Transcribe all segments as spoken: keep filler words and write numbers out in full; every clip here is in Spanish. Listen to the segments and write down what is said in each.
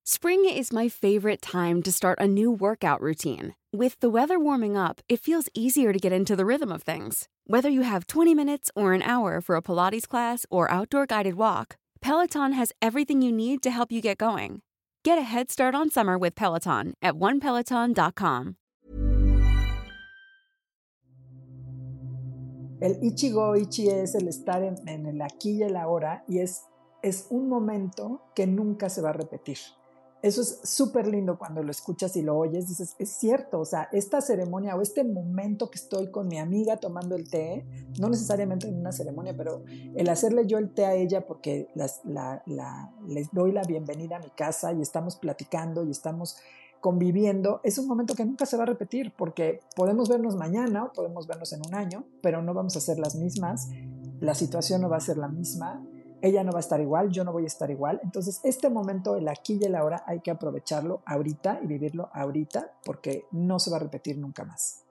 Spring is my favorite time to start a new workout routine. With the weather warming up, it feels easier to get into the rhythm of things. Whether you have twenty minutes or an hour for a Pilates class or outdoor guided walk, Peloton has everything you need to help you get going. Get a head start on summer with Peloton at one peloton dot com. El Ichigo Ichi es el estar en, en el aquí y el ahora, y es, es un momento que nunca se va a repetir. Eso es súper lindo cuando lo escuchas y lo oyes, dices, es cierto, o sea, esta ceremonia o este momento que estoy con mi amiga tomando el té, no necesariamente en una ceremonia, pero el hacerle yo el té a ella porque las, la, la, les doy la bienvenida a mi casa y estamos platicando y estamos conviviendo, es un momento que nunca se va a repetir, porque podemos vernos mañana o podemos vernos en un año, pero no vamos a ser las mismas, la situación no va a ser la misma, ella no va a estar igual, yo no voy a estar igual. Entonces este momento, el aquí y el ahora, hay que aprovecharlo ahorita y vivirlo ahorita, porque no se va a repetir nunca más.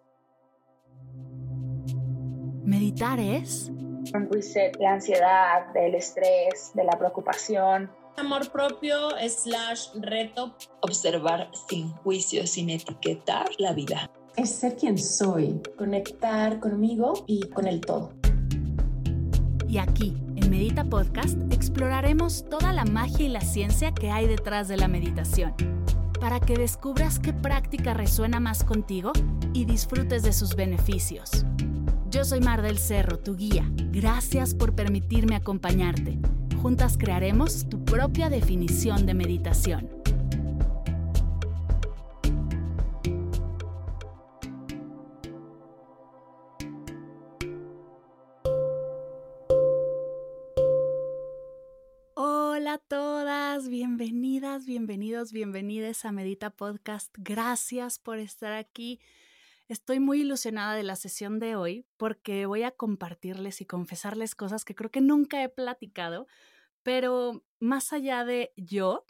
Meditar es un reset de la ansiedad, del estrés, de la preocupación. Amor propio slash reto. Observar sin juicio, sin etiquetar la vida. Es ser quien soy, conectar conmigo y con el todo. Y aquí, en Medita Podcast, exploraremos toda la magia y la ciencia que hay detrás de la meditación, para que descubras qué práctica resuena más contigo y disfrutes de sus beneficios. Yo soy Mar del Cerro, tu guía. Gracias por permitirme acompañarte. Juntas crearemos tu propia definición de meditación. Hola a todas, bienvenidas, bienvenidos, bienvenidas a Medita Podcast. Gracias por estar aquí. Estoy muy ilusionada de la sesión de hoy porque voy a compartirles y confesarles cosas que creo que nunca he platicado, pero más allá de yo,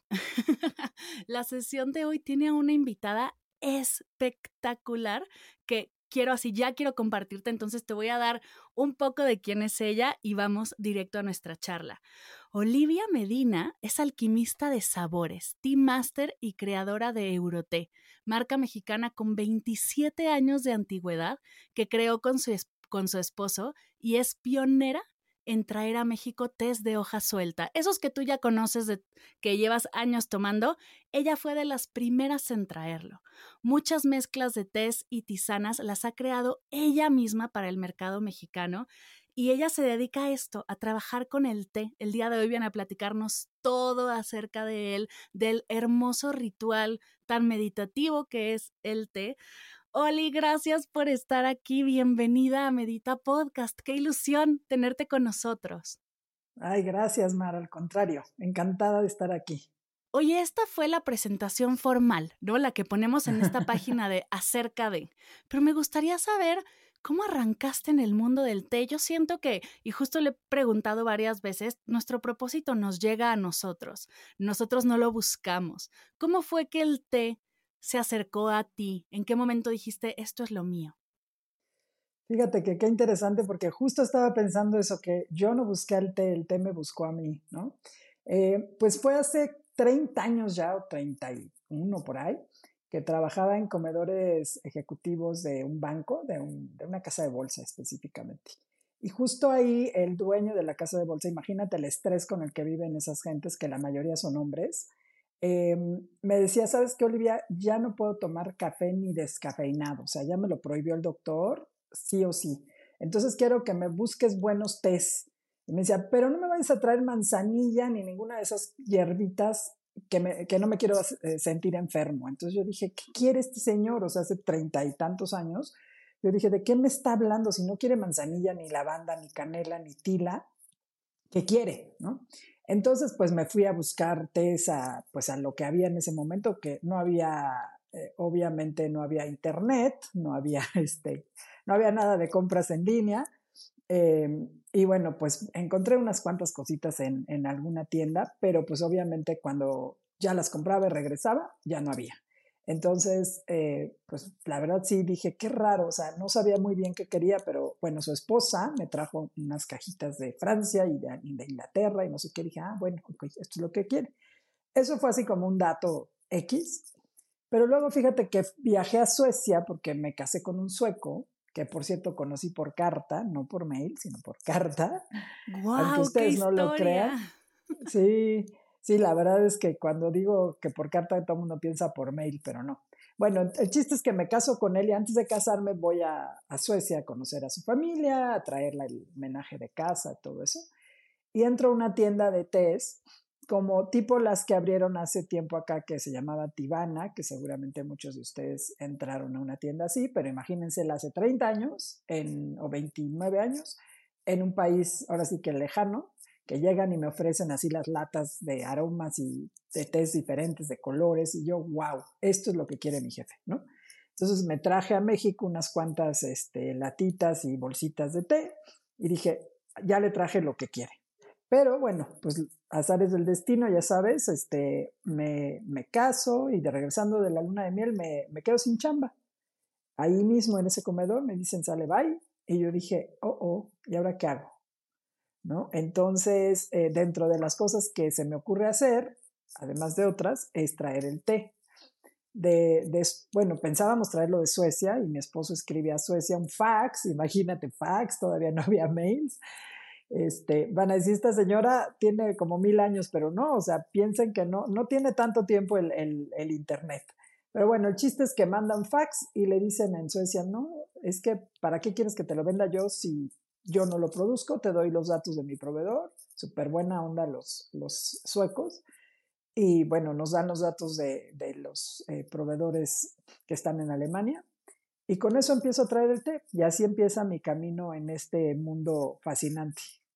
la sesión de hoy tiene a una invitada espectacular que quiero así, ya quiero compartirte, entonces te voy a dar un poco de quién es ella y vamos directo a nuestra charla. Olivia Medina es alquimista de sabores, tea master y creadora de Euroté, marca mexicana con veintisiete años de antigüedad que creó con su, con su esposo y es pionera en traer a México tés de hoja suelta. Esos que tú ya conoces, de, que llevas años tomando, ella fue de las primeras en traerlo. Muchas mezclas de tés y tisanas las ha creado ella misma para el mercado mexicano y ella se dedica a esto, a trabajar con el té. El día de hoy viene a platicarnos todo acerca de él, del hermoso ritual tan meditativo que es el té. Oli, gracias por estar aquí. Bienvenida a Medita Podcast. Qué ilusión tenerte con nosotros. Ay, gracias, Mar. Al contrario, encantada de estar aquí. Oye, esta fue la presentación formal, ¿no? La que ponemos en esta página de acerca de. Pero me gustaría saber cómo arrancaste en el mundo del té. Yo siento que, y justo le he preguntado varias veces, nuestro propósito nos llega a nosotros. Nosotros no lo buscamos. ¿Cómo fue que el té se acercó a ti? ¿En qué momento dijiste, esto es lo mío? Fíjate que qué interesante, porque justo estaba pensando eso, que yo no busqué el té, el té me buscó a mí, ¿no? Eh, pues fue hace treinta años ya, o treinta y uno por ahí, que trabajaba en comedores ejecutivos de un banco, de, un, de una casa de bolsa específicamente. Y justo ahí el dueño de la casa de bolsa, imagínate el estrés con el que viven esas gentes, que la mayoría son hombres, Eh, me decía, ¿sabes qué, Olivia? Ya no puedo tomar café ni descafeinado, o sea, ya me lo prohibió el doctor, sí o sí. Entonces quiero que me busques buenos tés. Y me decía, pero no me vayas a traer manzanilla ni ninguna de esas hierbitas que, me, que no me quiero eh, sentir enfermo. Entonces yo dije, ¿qué quiere este señor? O sea, hace treinta y tantos años. Yo dije, ¿de qué me está hablando? Si no quiere manzanilla, ni lavanda, ni canela, ni tila, ¿qué quiere? ¿No? Entonces, pues me fui a buscar tés a, pues, a lo que había en ese momento, que no había, eh, obviamente no había internet, no había, este, no había nada de compras en línea. Eh, y bueno, pues encontré unas cuantas cositas en, en alguna tienda, pero pues obviamente cuando ya las compraba y regresaba, ya no había. Entonces, eh, pues la verdad sí dije, qué raro, o sea, no sabía muy bien qué quería, pero bueno, su esposa me trajo unas cajitas de Francia y de, de Inglaterra y no sé qué, dije, ah, bueno, okay, esto es lo que quiere. eso fue así como un dato X. Pero luego fíjate que viajé a Suecia porque me casé con un sueco, que por cierto conocí por carta, no por mail, sino por carta, aunque ¡Guau! ¡Qué ustedes no lo historia! crean. Sí, sí, la verdad es que cuando digo que por carta todo el mundo piensa por mail, pero no. Bueno, el chiste es que me caso con él y antes de casarme voy a, a Suecia a conocer a su familia, a traerle el homenaje de casa, todo eso. Y entro a una tienda de tés, como tipo las que abrieron hace tiempo acá, que se llamaba Tivana, que seguramente muchos de ustedes entraron a una tienda así, pero imagínense hace treinta años en, o veintinueve años, en un país ahora sí que lejano, que llegan y me ofrecen así las latas de aromas y de tés diferentes, de colores, y yo, wow, esto es lo que quiere mi jefe, ¿no? Entonces me traje a México unas cuantas este, latitas y bolsitas de té y dije, ya le traje lo que quiere. Pero bueno, pues azares del destino, ya sabes, este, me, me caso y de regresando de la luna de miel me, me quedo sin chamba. Ahí mismo en ese comedor me dicen, sale, bye. Y yo dije, oh, oh, ¿y ahora qué hago? ¿No? Entonces, eh, dentro de las cosas que se me ocurre hacer, además de otras, es traer el té. De, de, bueno, pensábamos traerlo de Suecia y mi esposo escribía a Suecia un fax, imagínate fax, todavía no había mails. Este, van a decir, esta señora tiene como mil años, pero no, o sea, piensen que no, no tiene tanto tiempo el, el, el internet. Pero bueno, el chiste es que manda un fax y le dicen en Suecia, no, es que ¿para qué quieres que te lo venda yo si yo no lo produzco? Te doy los datos de mi proveedor, súper buena onda los, los suecos. Y bueno, nos dan los datos de, de los eh, proveedores que están en Alemania. Y con eso empiezo a traer el té. Y así empieza mi camino en este mundo fascinante.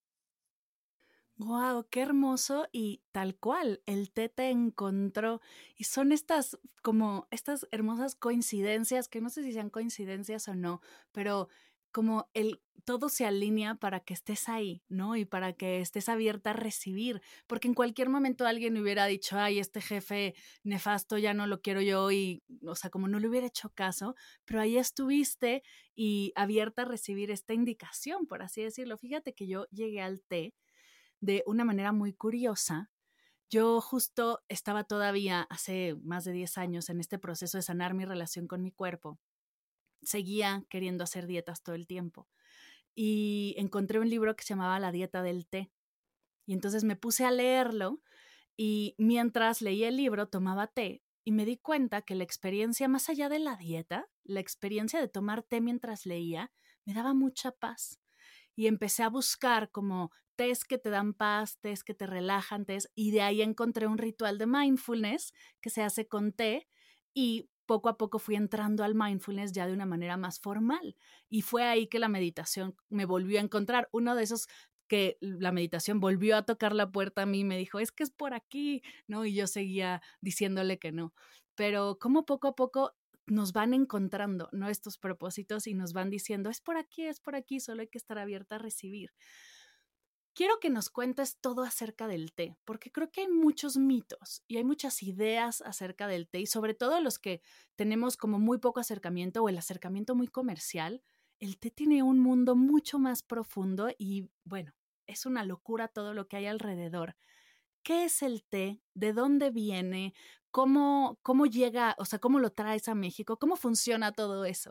¡Guau! ¡Qué hermoso! Y tal cual, el té te encontró. Y son estas, como estas hermosas coincidencias, que no sé si sean coincidencias o no, pero como el todo se alinea para que estés ahí, ¿no? Y para que estés abierta a recibir. Porque en cualquier momento alguien hubiera dicho, ay, este jefe nefasto ya no lo quiero yo, y, o sea, como no le hubiera hecho caso, pero ahí estuviste y abierta a recibir esta indicación, por así decirlo. Fíjate que yo llegué al té de una manera muy curiosa. Yo justo estaba todavía hace más de diez años en este proceso de sanar mi relación con mi cuerpo. Seguía queriendo hacer dietas todo el tiempo y encontré un libro que se llamaba La dieta del té. Y entonces me puse a leerlo y mientras leía el libro tomaba té y me di cuenta que la experiencia, más allá de la dieta, la experiencia de tomar té mientras leía, me daba mucha paz. Y empecé a buscar como tés que te dan paz, tés que te relajan, tés, y de ahí encontré un ritual de mindfulness que se hace con té y poco a poco fui entrando al mindfulness ya de una manera más formal. Y fue ahí que la meditación me volvió a encontrar. Uno de esos que la meditación volvió a tocar la puerta a mí y me dijo, es que es por aquí, ¿no? Y yo seguía diciéndole que no. Pero como poco a poco nos van encontrando, ¿no? Estos propósitos y nos van diciendo, es por aquí, es por aquí, solo hay que estar abierta a recibir. Quiero que nos cuentes todo acerca del té, porque creo que hay muchos mitos y hay muchas ideas acerca del té y sobre todo los que tenemos como muy poco acercamiento o el acercamiento muy comercial. El té tiene un mundo mucho más profundo y bueno, es una locura todo lo que hay alrededor. ¿Qué es el té? ¿De dónde viene? ¿Cómo, cómo llega? O sea, ¿cómo lo traes a México? ¿Cómo funciona todo eso?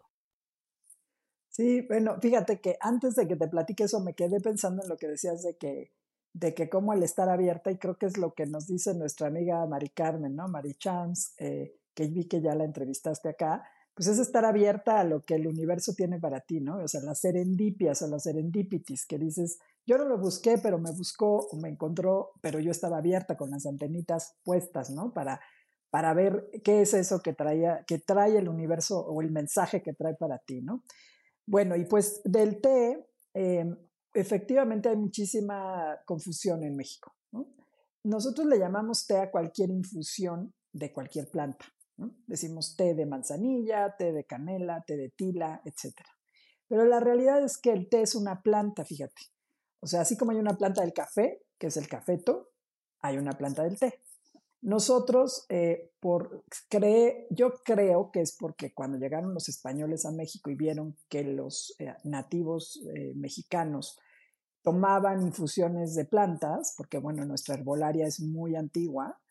Sí, bueno, fíjate que antes de que te platique eso me quedé pensando en lo que decías de que, de que cómo al estar abierta, y creo que es lo que nos dice nuestra amiga Mari Carmen, ¿no? Mari Charms, eh, que vi que ya la entrevistaste acá, pues es estar abierta a lo que el universo tiene para ti, ¿no? O sea, las serendipias o las serendipities, que dices, yo no lo busqué, pero me buscó o me encontró, pero yo estaba abierta con las antenitas puestas, ¿no? Para, para ver qué es eso que, traía, que trae el universo o el mensaje que trae para ti, ¿no? Bueno, y pues del té, eh, efectivamente hay muchísima confusión en México, ¿no? Nosotros le llamamos té a cualquier infusión de cualquier planta, ¿no? Decimos té de manzanilla, té de canela, té de tila, etcétera. Pero la realidad es que el té es una planta, fíjate. O sea, así como hay una planta del café, que es el cafeto, hay una planta del té. Nosotros, eh, por, cree, yo creo que es porque cuando llegaron los españoles a México y vieron que los eh, nativos eh, mexicanos tomaban infusiones de plantas, porque bueno, nuestra herbolaria es muy antigua,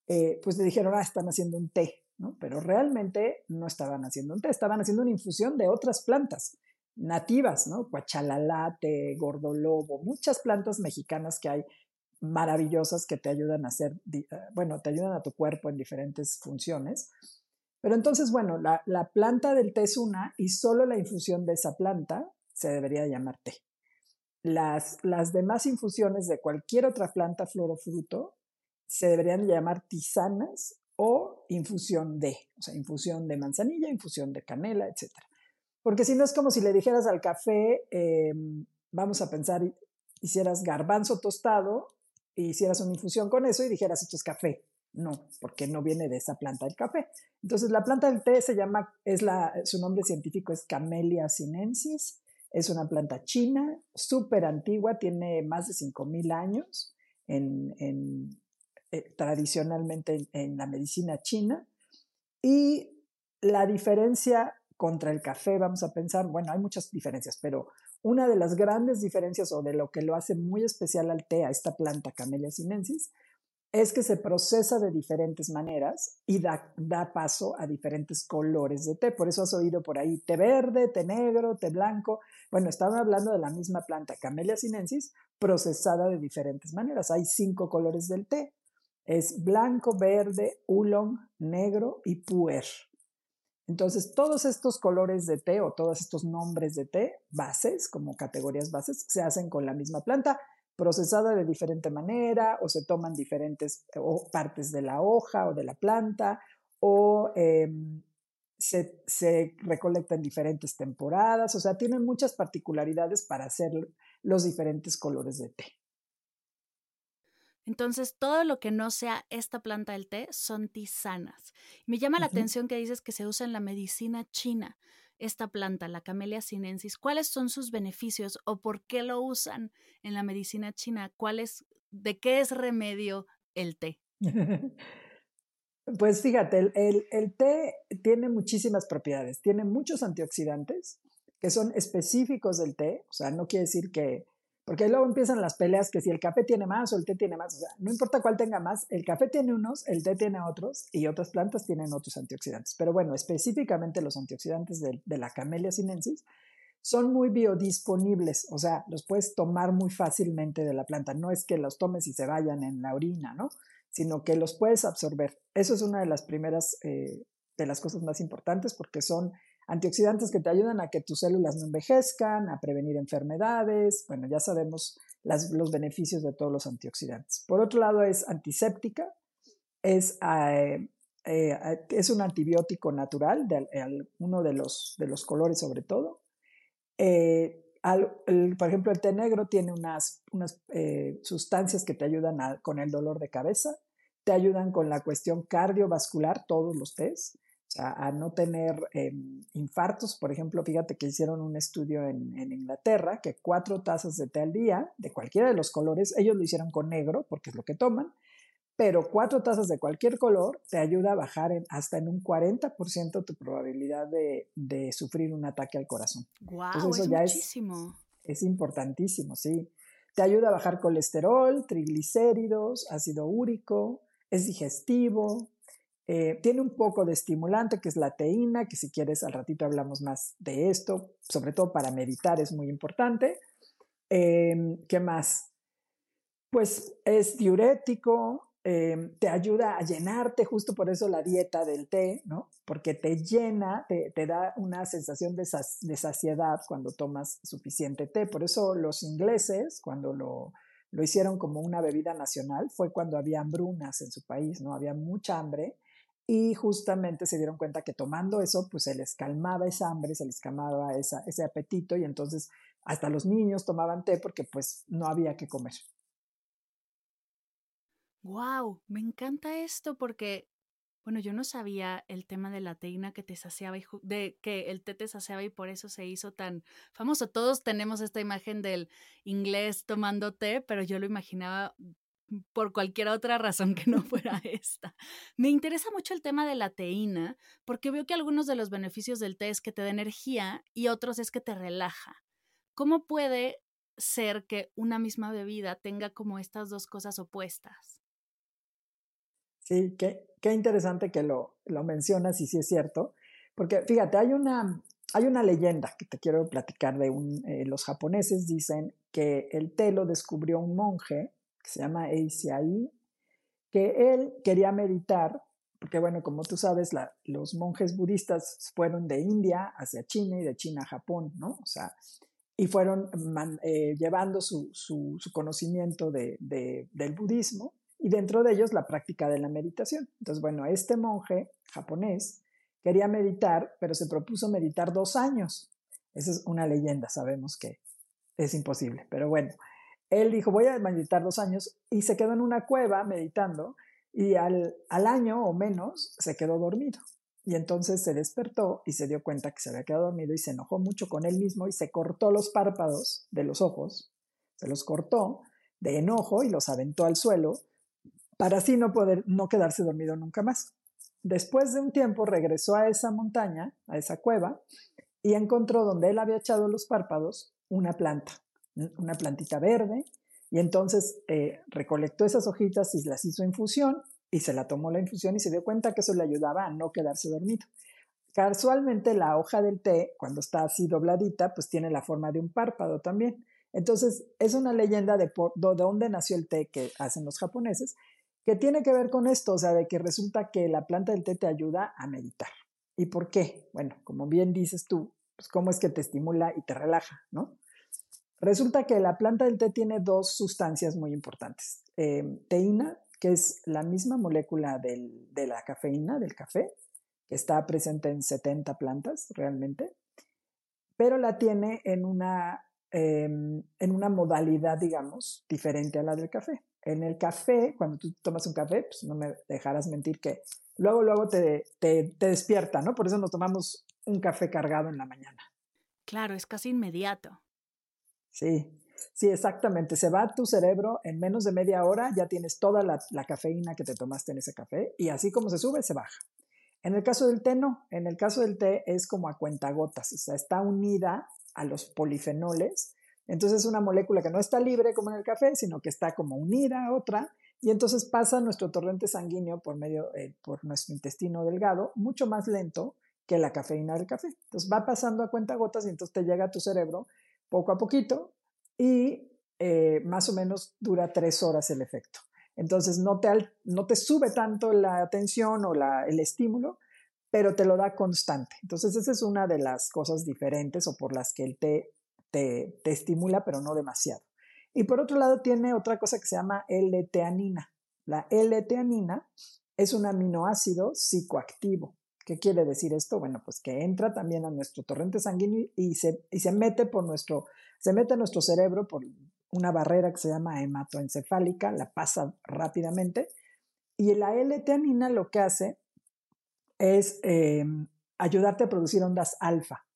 eh, pues le dijeron, ah, están haciendo un té, ¿no? Pero realmente no estaban haciendo un té, estaban haciendo una infusión de otras plantas nativas, ¿no? Cuachalalate, gordolobo, muchas plantas mexicanas que hay maravillosas que te ayudan a hacer, bueno, te ayudan a tu cuerpo en diferentes funciones. Pero entonces, bueno, la, la planta del té es una y solo la infusión de esa planta se debería llamar té. Las, las demás infusiones de cualquier otra planta, flor o fruto, se deberían llamar tisanas o infusión de, o sea, infusión de manzanilla, infusión de canela, etcétera. Porque si no es como si le dijeras al café, eh, vamos a pensar, hicieras garbanzo tostado, y hicieras una infusión con eso y dijeras, esto es café. No, porque no viene de esa planta del café. Entonces, la planta del té se llama, es la, su nombre científico es Camellia sinensis. Es una planta china, súper antigua, tiene más de cinco mil años en, en, eh, tradicionalmente en, en la medicina china. Y la diferencia contra el café, vamos a pensar, bueno, hay muchas diferencias, pero una de las grandes diferencias o de lo que lo hace muy especial al té, a esta planta Camellia sinensis, es que se procesa de diferentes maneras y da, da paso a diferentes colores de té. Por eso has oído por ahí té verde, té negro, té blanco. Bueno, estamos hablando de la misma planta, Camellia sinensis, procesada de diferentes maneras. Hay cinco colores del té. Es blanco, verde, oolong, negro y puer. Entonces, todos estos colores de té o todos estos nombres de té, bases, como categorías bases, se hacen con la misma planta, procesada de diferente manera, o se toman diferentes o partes de la hoja o de la planta, o eh, se, se recolecta en diferentes temporadas, o sea, tienen muchas particularidades para hacer los diferentes colores de té. Entonces, todo lo que no sea esta planta del té son tisanas. Me llama la uh-huh. atención que dices que se usa en la medicina china esta planta, la Camellia sinensis. ¿Cuáles son sus beneficios o por qué lo usan en la medicina china? ¿Cuál es, ¿De qué es remedio el té? Pues fíjate, el, el, el té tiene muchísimas propiedades. Tiene muchos antioxidantes que son específicos del té. O sea, no quiere decir que... Porque luego empiezan las peleas que si el café tiene más o el té tiene más. O sea, no importa cuál tenga más, el café tiene unos, el té tiene otros y otras plantas tienen otros antioxidantes. Pero bueno, específicamente los antioxidantes de, de la Camellia sinensis son muy biodisponibles. O sea, los puedes tomar muy fácilmente de la planta. No es que los tomes y se vayan en la orina, ¿no? Sino que los puedes absorber. Eso es una de las primeras, eh, de las cosas más importantes porque son antioxidantes que te ayudan a que tus células no envejezcan, a prevenir enfermedades. Bueno, ya sabemos las, los beneficios de todos los antioxidantes. Por otro lado, es antiséptica, es, eh, eh, es un antibiótico natural, de, de, uno de los, de los colores sobre todo. Eh, al, el, por ejemplo, el té negro tiene unas, unas eh, sustancias que te ayudan a, con el dolor de cabeza, te ayudan con la cuestión cardiovascular, todos los tés. O sea, a no tener eh, infartos. Por ejemplo, fíjate que hicieron un estudio en, en Inglaterra que cuatro tazas de té al día, de cualquiera de los colores, ellos lo hicieron con negro porque es lo que toman, pero cuatro tazas de cualquier color te ayuda a bajar en, hasta en un cuarenta por ciento tu probabilidad de, de sufrir un ataque al corazón. ¡Guau! Entonces, eso es ya muchísimo. Es, es importantísimo, sí. Te ayuda a bajar colesterol, triglicéridos, ácido úrico, es digestivo. Eh, tiene un poco de estimulante que es la teína, que si quieres al ratito hablamos más de esto, sobre todo para meditar es muy importante. Eh, ¿Qué más? Pues es diurético, eh, te ayuda a llenarte, justo por eso la dieta del té, ¿no? Porque te llena, te, te da una sensación de, sac- de saciedad cuando tomas suficiente té. Por eso los ingleses, cuando lo... lo hicieron como una bebida nacional, fue cuando había hambrunas en su país, ¿no? Había mucha hambre y justamente se dieron cuenta que tomando eso, pues se les calmaba esa hambre, se les calmaba esa, ese apetito y entonces hasta los niños tomaban té porque pues no había que comer. ¡Wow! Me encanta esto porque, bueno, yo no sabía el tema de la teína que te saciaba, y ju- de que el té te saciaba y por eso se hizo tan famoso. Todos tenemos esta imagen del inglés tomando té, pero yo lo imaginaba por cualquier otra razón que no fuera esta. Me interesa mucho el tema de la teína porque veo que algunos de los beneficios del té es que te da energía y otros es que te relaja. ¿Cómo puede ser que una misma bebida tenga como estas dos cosas opuestas? Sí, qué, qué interesante que lo, lo mencionas y sí es cierto, porque fíjate, hay una, hay una leyenda que te quiero platicar de un, eh, los japoneses dicen que el té lo descubrió un monje que se llama Eisai, que él quería meditar, porque bueno, como tú sabes, la, los monjes budistas fueron de India hacia China y de China a Japón, ¿no? O sea, y fueron man, eh, llevando su, su, su conocimiento de, de, del budismo y dentro de ellos la práctica de la meditación. Entonces, bueno, este monje japonés quería meditar, pero se propuso meditar dos años. Esa es una leyenda, sabemos que es imposible, pero bueno, él dijo, voy a meditar dos años y se quedó en una cueva meditando y al, al año o menos se quedó dormido. Y entonces se despertó y se dio cuenta que se había quedado dormido y se enojó mucho con él mismo y se cortó los párpados de los ojos, se los cortó de enojo y los aventó al suelo para así no poder, no quedarse dormido nunca más. Después de un tiempo regresó a esa montaña, a esa cueva, y encontró donde él había echado los párpados una planta, una plantita verde, y entonces eh, recolectó esas hojitas y las hizo infusión y se la tomó la infusión y se dio cuenta que eso le ayudaba a no quedarse dormido. Casualmente la hoja del té, cuando está así dobladita, pues tiene la forma de un párpado también. Entonces es una leyenda de, por, de dónde nació el té que hacen los japoneses, que tiene que ver con esto, o sea, de que resulta que la planta del té te ayuda a meditar. ¿Y por qué? Bueno, como bien dices tú, pues cómo es que te estimula y te relaja, ¿no? Resulta que la planta del té tiene dos sustancias muy importantes. Eh, teína, que es la misma molécula del, de la cafeína, del café, que está presente en setenta plantas realmente, pero la tiene en una, eh, en una modalidad, digamos, diferente a la del café. En el café, cuando tú tomas un café, pues no me dejarás mentir que luego, luego te, te, te despierta, ¿no? Por eso nos tomamos un café cargado en la mañana. Claro, es casi inmediato. Sí, sí, exactamente. Se va a tu cerebro en menos de media hora, ya tienes toda la, la cafeína que te tomaste en ese café y así como se sube, se baja. En el caso del té, no. En el caso del té es como a cuentagotas, o sea, está unida a los polifenoles. Entonces es una molécula que no está libre como en el café, sino que está como unida a otra y entonces pasa nuestro torrente sanguíneo por medio, eh, por nuestro intestino delgado, mucho más lento que la cafeína del café. Entonces va pasando a cuentagotas y entonces te llega a tu cerebro poco a poquito y eh, más o menos dura tres horas el efecto. Entonces no te, no te sube tanto la tensión o la, el estímulo, pero te lo da constante. Entonces esa es una de las cosas diferentes o por las que el té te, te estimula, pero no demasiado. Y por otro lado tiene otra cosa que se llama L-teanina. La L-teanina es un aminoácido psicoactivo. ¿Qué quiere decir esto? Bueno, pues que entra también a nuestro torrente sanguíneo y se, y se mete por nuestro, se mete a nuestro cerebro por una barrera que se llama hematoencefálica, la pasa rápidamente y la L-teanina lo que hace es eh, ayudarte a producir ondas alfa.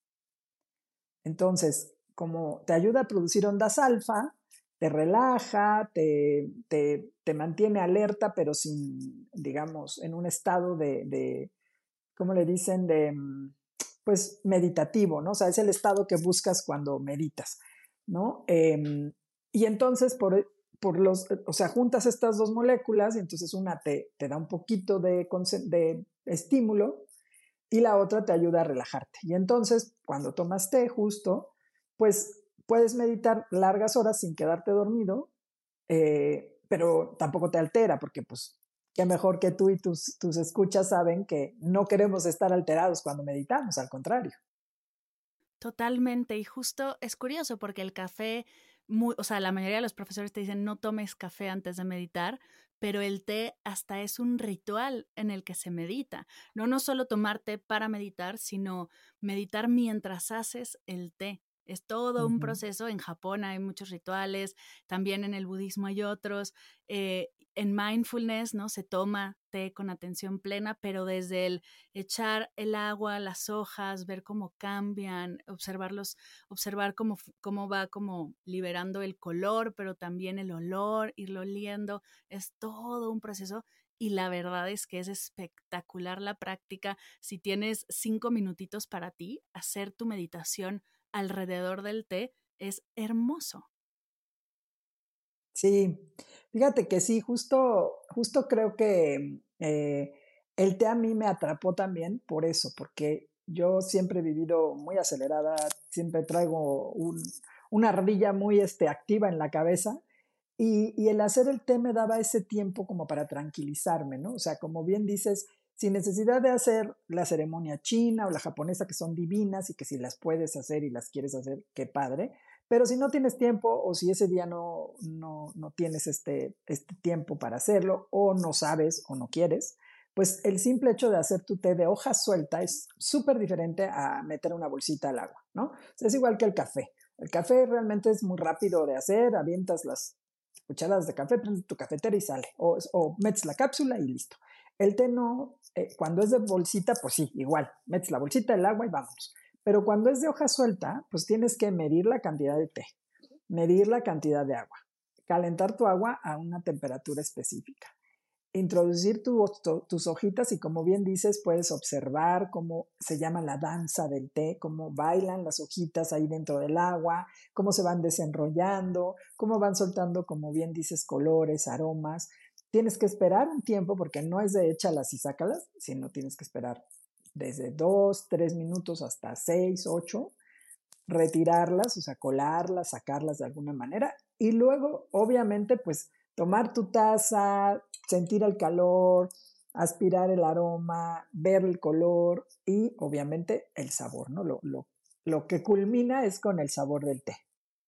Entonces, como te ayuda a producir ondas alfa, te relaja, te, te, te mantiene alerta, pero sin, digamos, en un estado de, de ¿cómo le dicen? De, pues, meditativo, ¿no? O sea, es el estado que buscas cuando meditas, ¿no? Eh, y entonces, por, por los, o sea, juntas estas dos moléculas y entonces una te, te da un poquito de, de estímulo y la otra te ayuda a relajarte. Y entonces, cuando tomas té justo, pues puedes meditar largas horas sin quedarte dormido, eh, pero tampoco te altera porque pues qué mejor que tú y tus, tus escuchas saben que no queremos estar alterados cuando meditamos, al contrario. Totalmente, y justo es curioso porque el café, muy, o sea, la mayoría de los profesores te dicen no tomes café antes de meditar, pero el té hasta es un ritual en el que se medita. No, no solo tomar té para meditar, sino meditar mientras haces el té. Es todo un Uh-huh. proceso. En Japón hay muchos rituales, también en el budismo hay otros. Eh, en mindfulness, ¿no? Se toma té con atención plena, pero desde el echar el agua, las hojas, ver cómo cambian, observarlos, observar cómo, cómo va como liberando el color, pero también el olor, irlo oliendo. Es todo un proceso. Y la verdad es que es espectacular la práctica. Si tienes cinco minutitos para ti, hacer tu meditación alrededor del té es hermoso. Sí, fíjate que sí, justo, justo creo que Eh, el té a mí me atrapó también por eso, porque yo siempre he vivido muy acelerada, siempre traigo un, una ardilla muy este, activa en la cabeza. Y, y el hacer el té me daba ese tiempo como para tranquilizarme, ¿no? O sea, como bien dices, sin necesidad de hacer la ceremonia china o la japonesa, que son divinas y que si las puedes hacer y las quieres hacer, qué padre. Pero si no tienes tiempo o si ese día no, no, no tienes este, este tiempo para hacerlo o no sabes o no quieres, pues el simple hecho de hacer tu té de hoja suelta es súper diferente a meter una bolsita al agua, ¿no? O sea, es igual que el café. El café realmente es muy rápido de hacer, avientas las cucharadas de café, prendes tu cafetera y sale, o, o metes la cápsula y listo. El té no, eh, cuando es de bolsita, pues sí, igual, metes la bolsita, el agua y vámonos. Pero cuando es de hoja suelta, pues tienes que medir la cantidad de té, medir la cantidad de agua, calentar tu agua a una temperatura específica, introducir tu, tu, tus hojitas y como bien dices, puedes observar cómo se llama la danza del té, cómo bailan las hojitas ahí dentro del agua, cómo se van desenrollando, cómo van soltando, como bien dices, colores, aromas. Tienes que esperar un tiempo porque no es de échalas y sácalas, sino tienes que esperar desde dos, tres minutos hasta seis, ocho, retirarlas, o sea, colarlas, sacarlas de alguna manera y luego, obviamente, pues tomar tu taza, sentir el calor, aspirar el aroma, ver el color y obviamente el sabor, ¿no? Lo, lo, lo que culmina es con el sabor del té.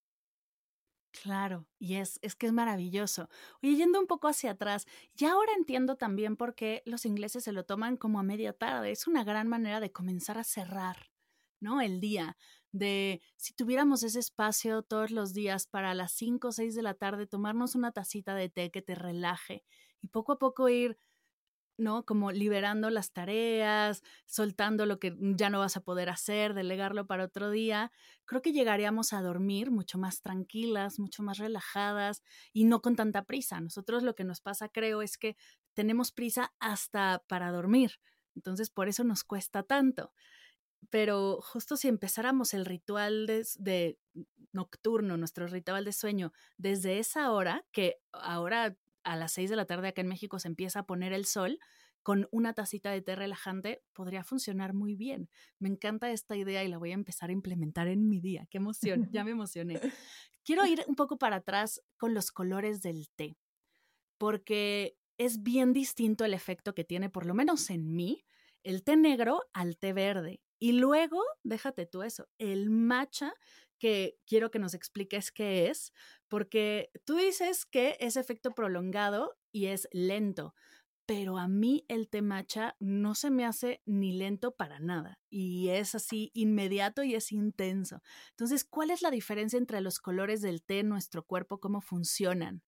Claro, y es, es que es maravilloso. Oye, yendo un poco hacia atrás, ya ahora entiendo también por qué los ingleses se lo toman como a media tarde. Es una gran manera de comenzar a cerrar, ¿no? El día. De si tuviéramos ese espacio todos los días para las cinco o seis de la tarde, tomarnos una tacita de té que te relaje y poco a poco ir, ¿no? Como liberando las tareas, soltando lo que ya no vas a poder hacer, delegarlo para otro día, creo que llegaríamos a dormir mucho más tranquilas, mucho más relajadas y no con tanta prisa. Nosotros lo que nos pasa, creo, es que tenemos prisa hasta para dormir. Entonces, por eso nos cuesta tanto. Pero justo si empezáramos el ritual de, de nocturno, nuestro ritual de sueño, desde esa hora, que ahora a las seis de la tarde acá en México se empieza a poner el sol, con una tacita de té relajante podría funcionar muy bien. Me encanta esta idea y la voy a empezar a implementar en mi día. ¡Qué emoción! Ya me emocioné. Quiero ir un poco para atrás con los colores del té, porque es bien distinto el efecto que tiene, por lo menos en mí, el té negro al té verde. Y luego, déjate tú eso, el matcha, que quiero que nos expliques qué es, porque tú dices que es efecto prolongado y es lento, pero a mí el té matcha no se me hace ni lento para nada y es así inmediato y es intenso. Entonces, ¿cuál es la diferencia entre los colores del té en nuestro cuerpo? ¿Cómo funcionan?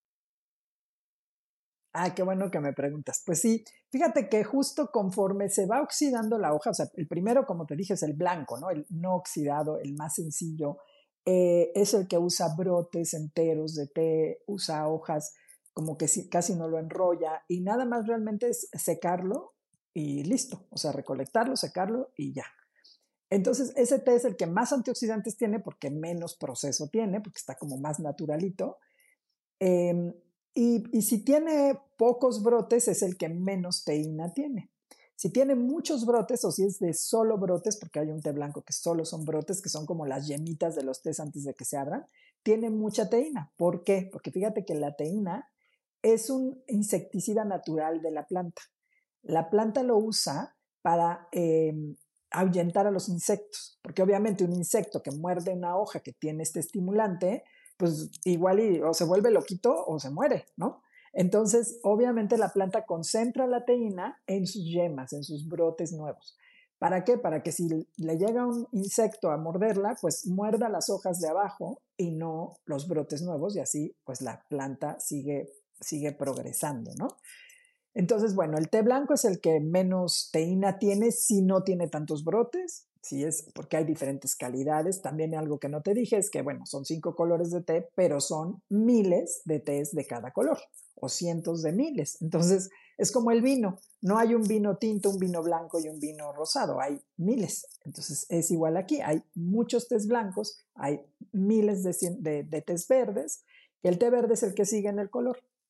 Ah, qué bueno que me preguntas. Pues sí, fíjate que justo conforme se va oxidando la hoja, o sea, el primero, como te dije, es el blanco, ¿no? El no oxidado, el más sencillo, eh, es el que usa brotes enteros de té, usa hojas como que si, casi no lo enrolla y nada más realmente es secarlo y listo, o sea, recolectarlo, secarlo y ya. Entonces, ese té es el que más antioxidantes tiene porque menos proceso tiene, porque está como más naturalito. Eh, y, y si tiene pocos brotes, es el que menos teína tiene. Si tiene muchos brotes o si es de solo brotes, porque hay un té blanco que solo son brotes, que son como las yemitas de los tés antes de que se abran, tiene mucha teína. ¿Por qué? Porque fíjate que la teína es un insecticida natural de la planta. La planta lo usa para eh, ahuyentar a los insectos, porque obviamente un insecto que muerde una hoja que tiene este estimulante, pues igual y, o se vuelve loquito o se muere, ¿no? Entonces, obviamente la planta concentra la teína en sus yemas, en sus brotes nuevos. ¿Para qué? Para que si le llega un insecto a morderla, pues muerda las hojas de abajo y no los brotes nuevos y así pues la planta sigue, sigue progresando, ¿no? Entonces, bueno, el té blanco es el que menos teína tiene si no tiene tantos brotes, si es porque hay diferentes calidades. También algo que no te dije es que, bueno, son cinco colores de té, pero son miles de tés de cada color o cientos de miles. Entonces, es como el vino. No hay un vino tinto, un vino blanco y un vino rosado. Hay miles. Entonces, es igual aquí. Hay muchos tés blancos, hay miles de, de, de tés verdes. Y el té verde es el que sigue en el color.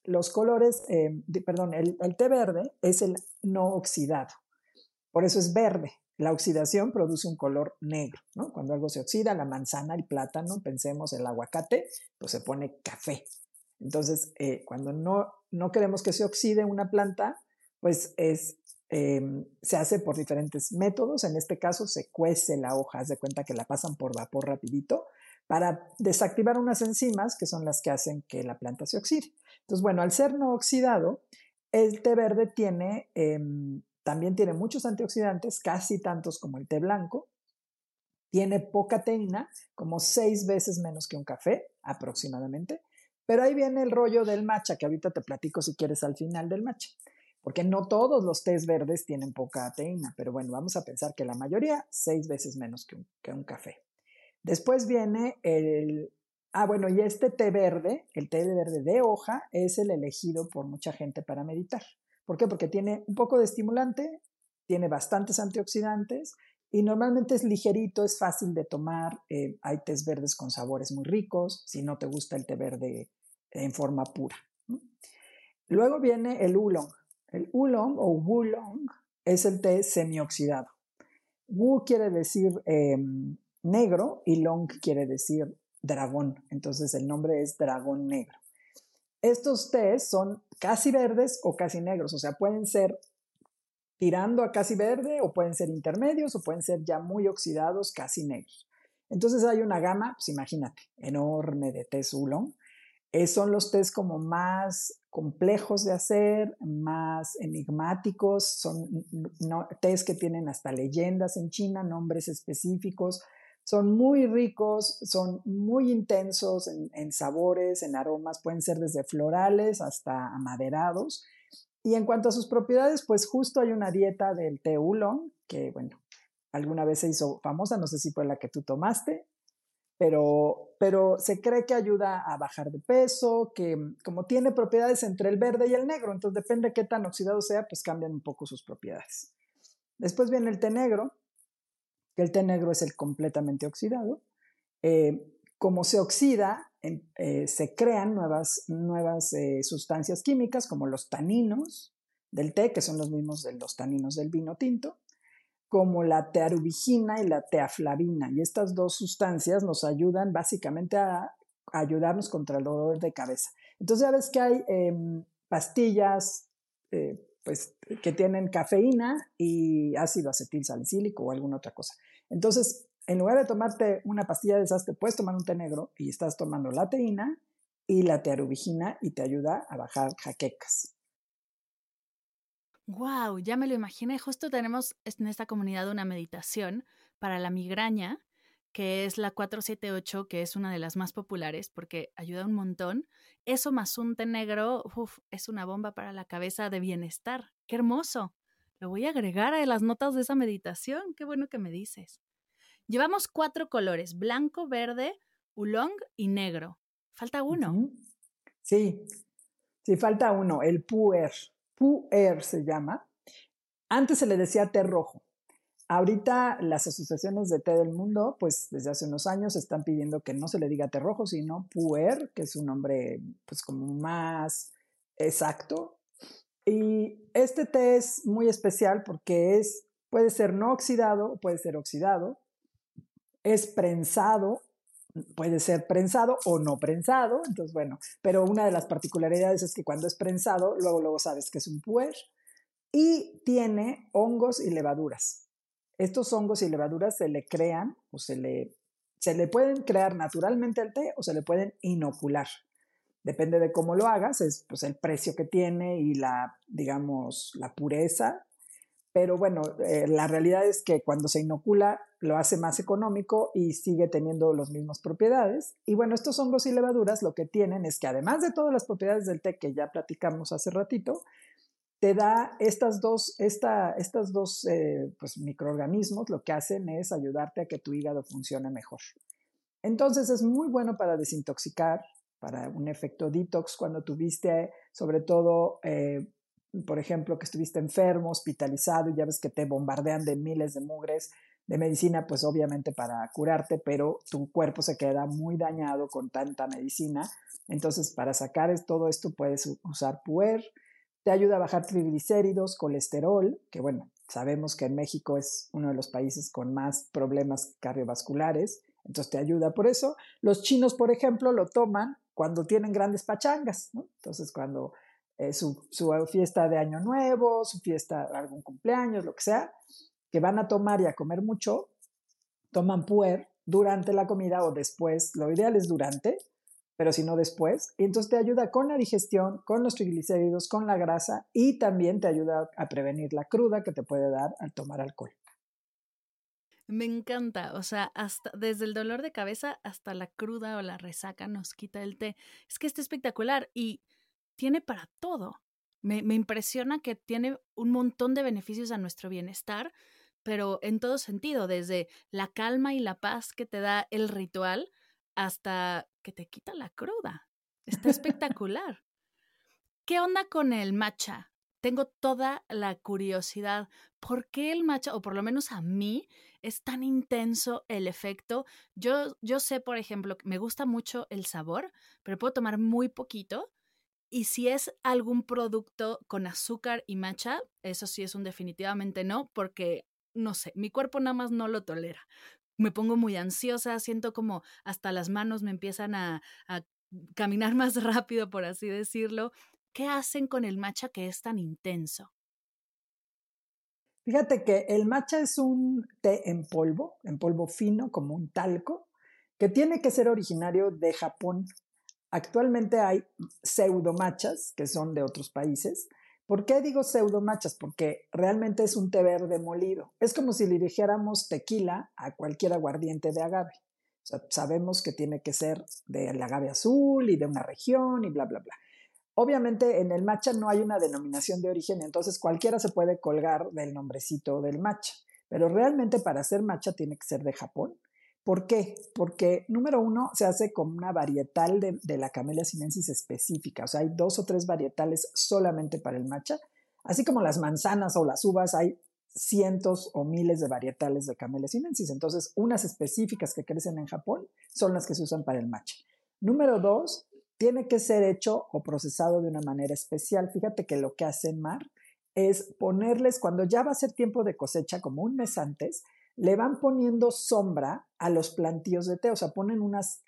los colores, eh, de, perdón, el, el té verde es el no oxidado. Por eso es verde. La oxidación produce un color negro, ¿no? Cuando algo se oxida, la manzana, el plátano, pensemos el aguacate, pues se pone café. Entonces, eh, cuando no, no queremos que se oxide una planta, pues es, eh, se hace por diferentes métodos. En este caso, se cuece la hoja, haz de cuenta que la pasan por vapor rapidito para desactivar unas enzimas que son las que hacen que la planta se oxide. Entonces, bueno, al ser no oxidado, el té verde tiene... Eh, También tiene muchos antioxidantes, casi tantos como el té blanco. Tiene poca teína, como seis veces menos que un café, aproximadamente. Pero ahí viene el rollo del matcha, que ahorita te platico si quieres al final del matcha. Porque no todos los tés verdes tienen poca teína, pero bueno, vamos a pensar que la mayoría, seis veces menos que un, que un café. Después viene el... Ah, bueno, y este té verde, el té verde de hoja, es el elegido por mucha gente para meditar. ¿Por qué? Porque tiene un poco de estimulante, tiene bastantes antioxidantes y normalmente es ligerito, es fácil de tomar. Eh, hay tés verdes con sabores muy ricos, si no te gusta el té verde en forma pura. Luego viene el oolong. El oolong o oolong es el té semioxidado. Wu quiere decir eh, negro y long quiere decir dragón. Entonces el nombre es dragón negro. Estos tés son casi verdes o casi negros, o sea, pueden ser tirando a casi verde o pueden ser intermedios o pueden ser ya muy oxidados, casi negros. Entonces hay una gama, pues imagínate, enorme de tés oolong. Eh, son los tés como más complejos de hacer, más enigmáticos, son no, tés que tienen hasta leyendas en China, nombres específicos. Son muy ricos, son muy intensos en, en sabores, en aromas, pueden ser desde florales hasta amaderados. Y en cuanto a sus propiedades, pues justo hay una dieta del té oolong, que bueno, alguna vez se hizo famosa, no sé si fue la que tú tomaste, pero, pero se cree que ayuda a bajar de peso, que como tiene propiedades entre el verde y el negro, entonces depende de qué tan oxidado sea, pues cambian un poco sus propiedades. Después viene el té negro, que el té negro es el completamente oxidado. Eh, como se oxida, eh, se crean nuevas, nuevas eh, sustancias químicas como los taninos del té, que son los mismos de los taninos del vino tinto, como la tearubigina y la teaflavina. Y estas dos sustancias nos ayudan básicamente a, a ayudarnos contra el dolor de cabeza. Entonces ya ves que hay eh, pastillas eh, pues, que tienen cafeína y ácido acetil salicílico o alguna otra cosa. Entonces, en lugar de tomarte una pastilla de esas, te puedes tomar un té negro y estás tomando la teína y la tearubigina y te ayuda a bajar jaquecas. Wow, ya me lo imaginé. Justo tenemos en esta comunidad una meditación para la migraña, que es la cuatro siete ocho, que es una de las más populares porque ayuda un montón. Eso más un té negro, uf, es una bomba para la cabeza de bienestar. ¡Qué hermoso! Lo voy a agregar a las notas de esa meditación. Qué bueno que me dices. Llevamos cuatro colores, blanco, verde, oolong y negro. Falta uno. Uh-huh. Sí, sí, falta uno, el pu'er. Pu'er se llama. Antes se le decía té rojo. Ahorita las asociaciones de té del mundo, pues desde hace unos años están pidiendo que no se le diga té rojo, sino pu'er, que es un nombre pues como más exacto. Y este té es muy especial porque es, puede ser no oxidado, puede ser oxidado, es prensado, puede ser prensado o no prensado, entonces bueno, pero una de las particularidades es que cuando es prensado, luego, luego sabes que es un pu'er y tiene hongos y levaduras. Estos hongos y levaduras se le crean o se le, se le pueden crear naturalmente al té o se le pueden inocular. Depende de cómo lo hagas, es pues, el precio que tiene y la, digamos, la pureza. Pero bueno, eh, la realidad es que cuando se inocula lo hace más económico y sigue teniendo las mismas propiedades. Y bueno, estos hongos y levaduras lo que tienen es que además de todas las propiedades del té que ya platicamos hace ratito, te da estas dos, esta, estas dos eh, pues, microorganismos, lo que hacen es ayudarte a que tu hígado funcione mejor. Entonces es muy bueno para desintoxicar, para un efecto detox cuando tuviste, sobre todo, eh, por ejemplo, que estuviste enfermo, hospitalizado y ya ves que te bombardean de miles de mugres, de medicina, pues obviamente para curarte, pero tu cuerpo se queda muy dañado con tanta medicina. Entonces, para sacar todo esto puedes usar puer. Te ayuda a bajar triglicéridos, colesterol, que bueno, sabemos que en México es uno de los países con más problemas cardiovasculares, entonces te ayuda por eso. Los chinos, por ejemplo, lo toman cuando tienen grandes pachangas, ¿no? Entonces, cuando eh, su, su fiesta de Año Nuevo, su fiesta, algún cumpleaños, lo que sea, que van a tomar y a comer mucho, toman puer durante la comida o después, lo ideal es durante, pero si no después, y entonces te ayuda con la digestión, con los triglicéridos, con la grasa y también te ayuda a prevenir la cruda que te puede dar al tomar alcohol. Me encanta, o sea, hasta desde el dolor de cabeza hasta la cruda o la resaca nos quita el té. Es que está espectacular y tiene para todo. Me, me impresiona que tiene un montón de beneficios a nuestro bienestar, pero en todo sentido, desde la calma y la paz que te da el ritual hasta que te quita la cruda. Está espectacular. ¿Qué onda con el matcha? Tengo toda la curiosidad. ¿Por qué el matcha, o por lo menos a mí, es tan intenso el efecto? Yo, yo sé, por ejemplo, que me gusta mucho el sabor, pero puedo tomar muy poquito. Y si es algún producto con azúcar y matcha, eso sí es un definitivamente no, porque, no sé, mi cuerpo nada más no lo tolera. Me pongo muy ansiosa, siento como hasta las manos me empiezan a, a caminar más rápido, por así decirlo. ¿Qué hacen con el matcha que es tan intenso? Fíjate que el matcha es un té en polvo, en polvo fino, como un talco, que tiene que ser originario de Japón. Actualmente hay pseudomachas, que son de otros países. ¿Por qué digo pseudomachas? Porque realmente es un té verde molido. Es como si le dijéramos tequila a cualquier aguardiente de agave. O sea, sabemos que tiene que ser del agave azul y de una región y bla, bla, bla. Obviamente en el matcha no hay una denominación de origen, entonces cualquiera se puede colgar del nombrecito del matcha. Pero realmente para hacer matcha tiene que ser de Japón. ¿Por qué? Porque, número uno, se hace con una varietal de, de la Camellia sinensis específica. O sea, hay dos o tres varietales solamente para el matcha. Así como las manzanas o las uvas, hay cientos o miles de varietales de Camellia sinensis. Entonces, unas específicas que crecen en Japón son las que se usan para el matcha. Número dos, tiene que ser hecho o procesado de una manera especial. Fíjate que lo que hace Mar es ponerles, cuando ya va a ser tiempo de cosecha, como un mes antes, le van poniendo sombra a los plantíos de té, o sea, ponen unas...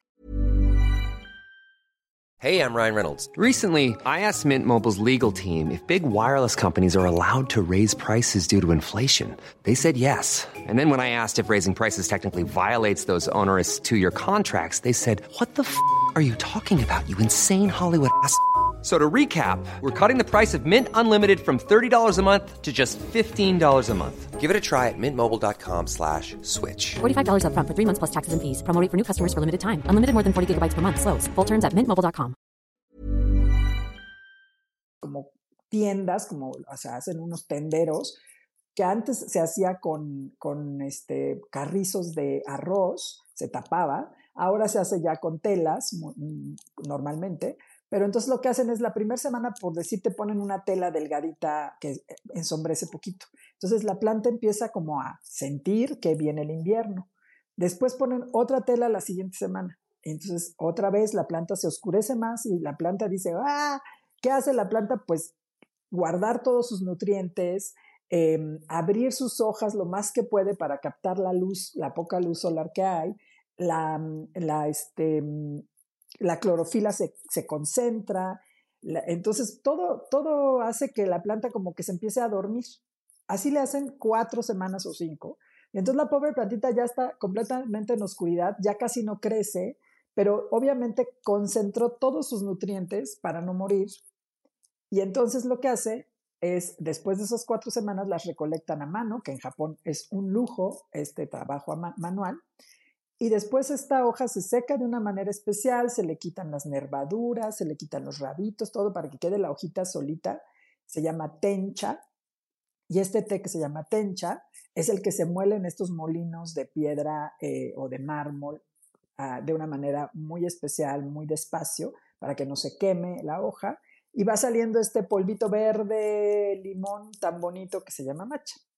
Hey, I'm Ryan Reynolds. Recently, I asked Mint Mobile's legal team if big wireless companies are allowed to raise prices due to inflation. They said yes. And then when I asked if raising prices technically violates those onerous two-year contracts, they said, what the f*** are you talking about, you insane Hollywood ass f- So to recap, we're cutting the price of Mint Unlimited from thirty dollars a month to just fifteen dollars a month. Give it a try at mintmobile.com slash switch. forty-five dollars up front for three months plus taxes and fees. Promo rate for new customers for limited time. Unlimited more than forty gigabytes per month. Slows full terms at mint mobile dot com. Como tiendas, como, o sea, hacen unos tenderos, que antes se hacía con, con este, carrizos de arroz, se tapaba, ahora se hace ya con telas, normalmente. Pero entonces lo que hacen es la primera semana, por decirte, ponen una tela delgadita que ensombrece poquito. Entonces la planta empieza como a sentir que viene el invierno. Después ponen otra tela la siguiente semana. Entonces otra vez la planta se oscurece más y la planta dice, ¡ah! ¿Qué hace la planta? Pues guardar todos sus nutrientes, eh, abrir sus hojas lo más que puede para captar la luz, la poca luz solar que hay, la... la este, la clorofila se, se concentra, la, entonces todo, todo hace que la planta como que se empiece a dormir. Así le hacen cuatro semanas o cinco. Y entonces la pobre plantita ya está completamente en oscuridad, ya casi no crece, pero obviamente concentró todos sus nutrientes para no morir. Y entonces lo que hace es, después de esas cuatro semanas, las recolectan a mano, que en Japón es un lujo este trabajo ma- manual. Y después esta hoja se seca de una manera especial, se le quitan las nervaduras, se le quitan los rabitos, todo para que quede la hojita solita. Se llama tencha. Y este té que se llama tencha es el que se muele en estos molinos de piedra eh, o de mármol uh, de una manera muy especial, muy despacio, para que no se queme la hoja. Y va saliendo este polvito verde, limón tan bonito que se llama matcha.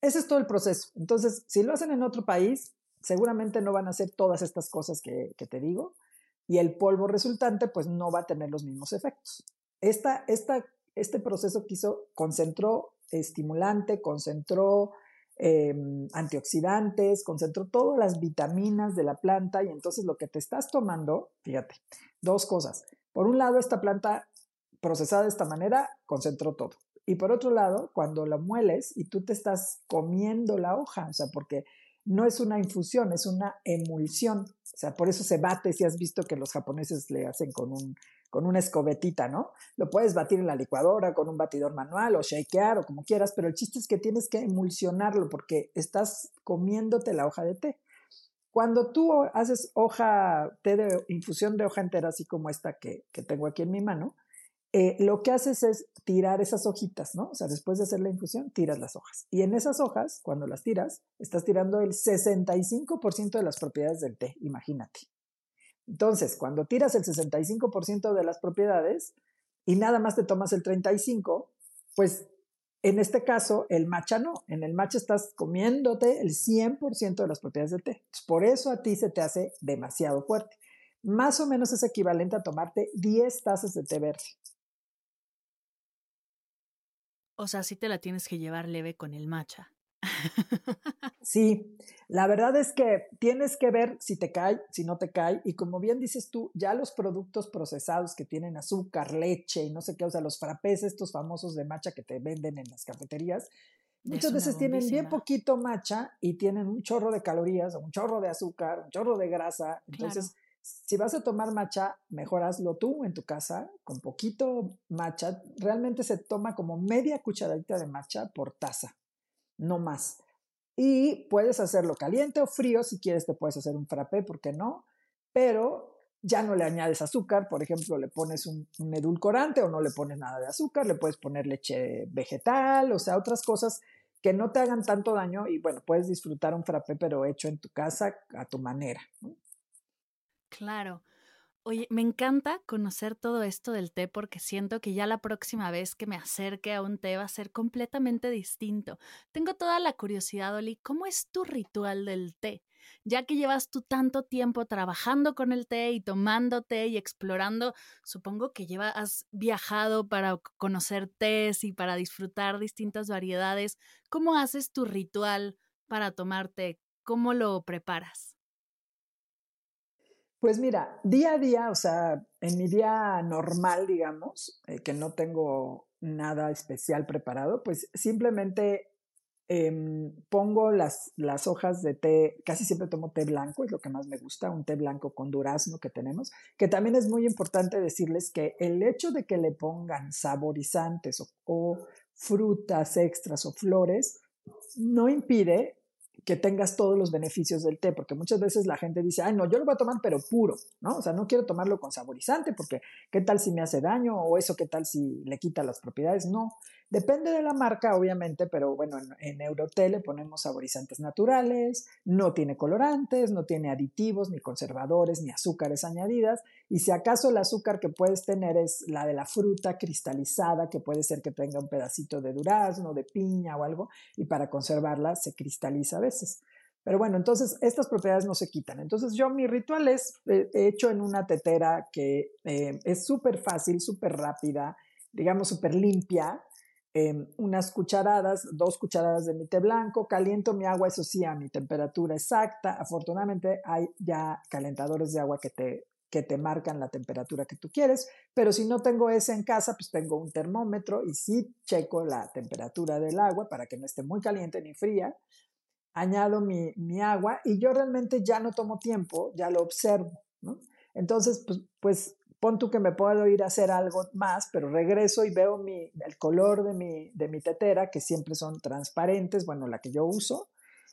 ese es todo el proceso. Entonces, si lo hacen en otro país, seguramente no van a hacer todas estas cosas que, que te digo, y el polvo resultante pues no va a tener los mismos efectos. Esta, esta, este proceso que hizo concentró estimulante, concentró eh, antioxidantes, concentró todas las vitaminas de la planta, y entonces lo que te estás tomando, fíjate, dos cosas. Por un lado, esta planta procesada de esta manera concentró todo. Y por otro lado, cuando la mueles y tú te estás comiendo la hoja, o sea, porque no es una infusión, es una emulsión. O sea, por eso se bate, si has visto que los japoneses le hacen con, un, con una escobetita, ¿no? Lo puedes batir en la licuadora con un batidor manual o shakear o como quieras, pero el chiste es que tienes que emulsionarlo porque estás comiéndote la hoja de té. Cuando tú haces hoja, té de infusión de hoja entera, así como esta que, que tengo aquí en mi mano, Eh, lo que haces es tirar esas hojitas, ¿no? O sea, después de hacer la infusión, tiras las hojas. Y en esas hojas, cuando las tiras, estás tirando el sesenta y cinco por ciento de las propiedades del té, imagínate. Entonces, cuando tiras el sesenta y cinco por ciento de las propiedades y nada más te tomas el treinta y cinco por ciento, pues en este caso, el matcha no. En el matcha estás comiéndote el cien por ciento de las propiedades del té. Por eso a ti se te hace demasiado fuerte. Más o menos es equivalente a tomarte diez tazas de té verde. O sea, sí te la tienes que llevar leve con el matcha. Sí, la verdad es que tienes que ver si te cae, si no te cae, y como bien dices tú, ya los productos procesados que tienen azúcar, leche y no sé qué, o sea, los frappés estos famosos de matcha que te venden en las cafeterías, muchas veces tienen bien poquito matcha y tienen un chorro de calorías, un chorro de azúcar, un chorro de grasa. Entonces, claro, si vas a tomar matcha, mejor hazlo tú en tu casa, con poquito matcha. Realmente se toma como media cucharadita de matcha por taza, no más. Y puedes hacerlo caliente o frío, si quieres te puedes hacer un frappé, ¿por qué no? Pero ya no le añades azúcar, por ejemplo, le pones un, un edulcorante o no le pones nada de azúcar, le puedes poner leche vegetal, o sea, otras cosas que no te hagan tanto daño y bueno, puedes disfrutar un frappé pero hecho en tu casa a tu manera, ¿no? Claro. Oye, me encanta conocer todo esto del té porque siento que ya la próxima vez que me acerque a un té va a ser completamente distinto. Tengo toda la curiosidad, Oli, ¿cómo es tu ritual del té? Ya que llevas tú tanto tiempo trabajando con el té y tomando té y explorando, supongo que lleva, has viajado para conocer tés y para disfrutar distintas variedades. ¿Cómo haces tu ritual para tomar té? ¿Cómo lo preparas? Pues mira, día a día, o sea, en mi día normal, digamos, eh, que no tengo nada especial preparado, pues simplemente eh, pongo las, las hojas de té, casi siempre tomo té blanco, es lo que más me gusta, un té blanco con durazno que tenemos, que también es muy importante decirles que el hecho de que le pongan saborizantes o, o frutas extras o flores, no impide que tengas todos los beneficios del té, porque muchas veces la gente dice, ay, no, yo lo voy a tomar pero puro, ¿no? O sea, no quiero tomarlo con saborizante porque ¿qué tal si me hace daño? O eso, ¿qué tal si le quita las propiedades? No, depende de la marca, obviamente, pero bueno, en, en Euroté le ponemos saborizantes naturales, no tiene colorantes, no tiene aditivos, ni conservadores, ni azúcares añadidas, y si acaso el azúcar que puedes tener es la de la fruta cristalizada, que puede ser que tenga un pedacito de durazno, de piña o algo, y para conservarla se cristaliza a veces. Pero bueno, entonces estas propiedades no se quitan. Entonces yo mi ritual es eh, hecho en una tetera que eh, es súper fácil, súper rápida, digamos súper limpia, eh, unas cucharadas, dos cucharadas de mi té blanco, caliento mi agua, eso sí, a mi temperatura exacta. Afortunadamente hay ya calentadores de agua que te, que te marcan la temperatura que tú quieres, pero si no tengo ese en casa, pues tengo un termómetro y sí checo la temperatura del agua para que no esté muy caliente ni fría. Añado mi, mi agua y yo realmente ya no tomo tiempo, ya lo observo, ¿no? Entonces, pues, pues pon tú que me puedo ir a hacer algo más, pero regreso y veo mi, el color de mi, de mi tetera, que siempre son transparentes, bueno, la que yo uso,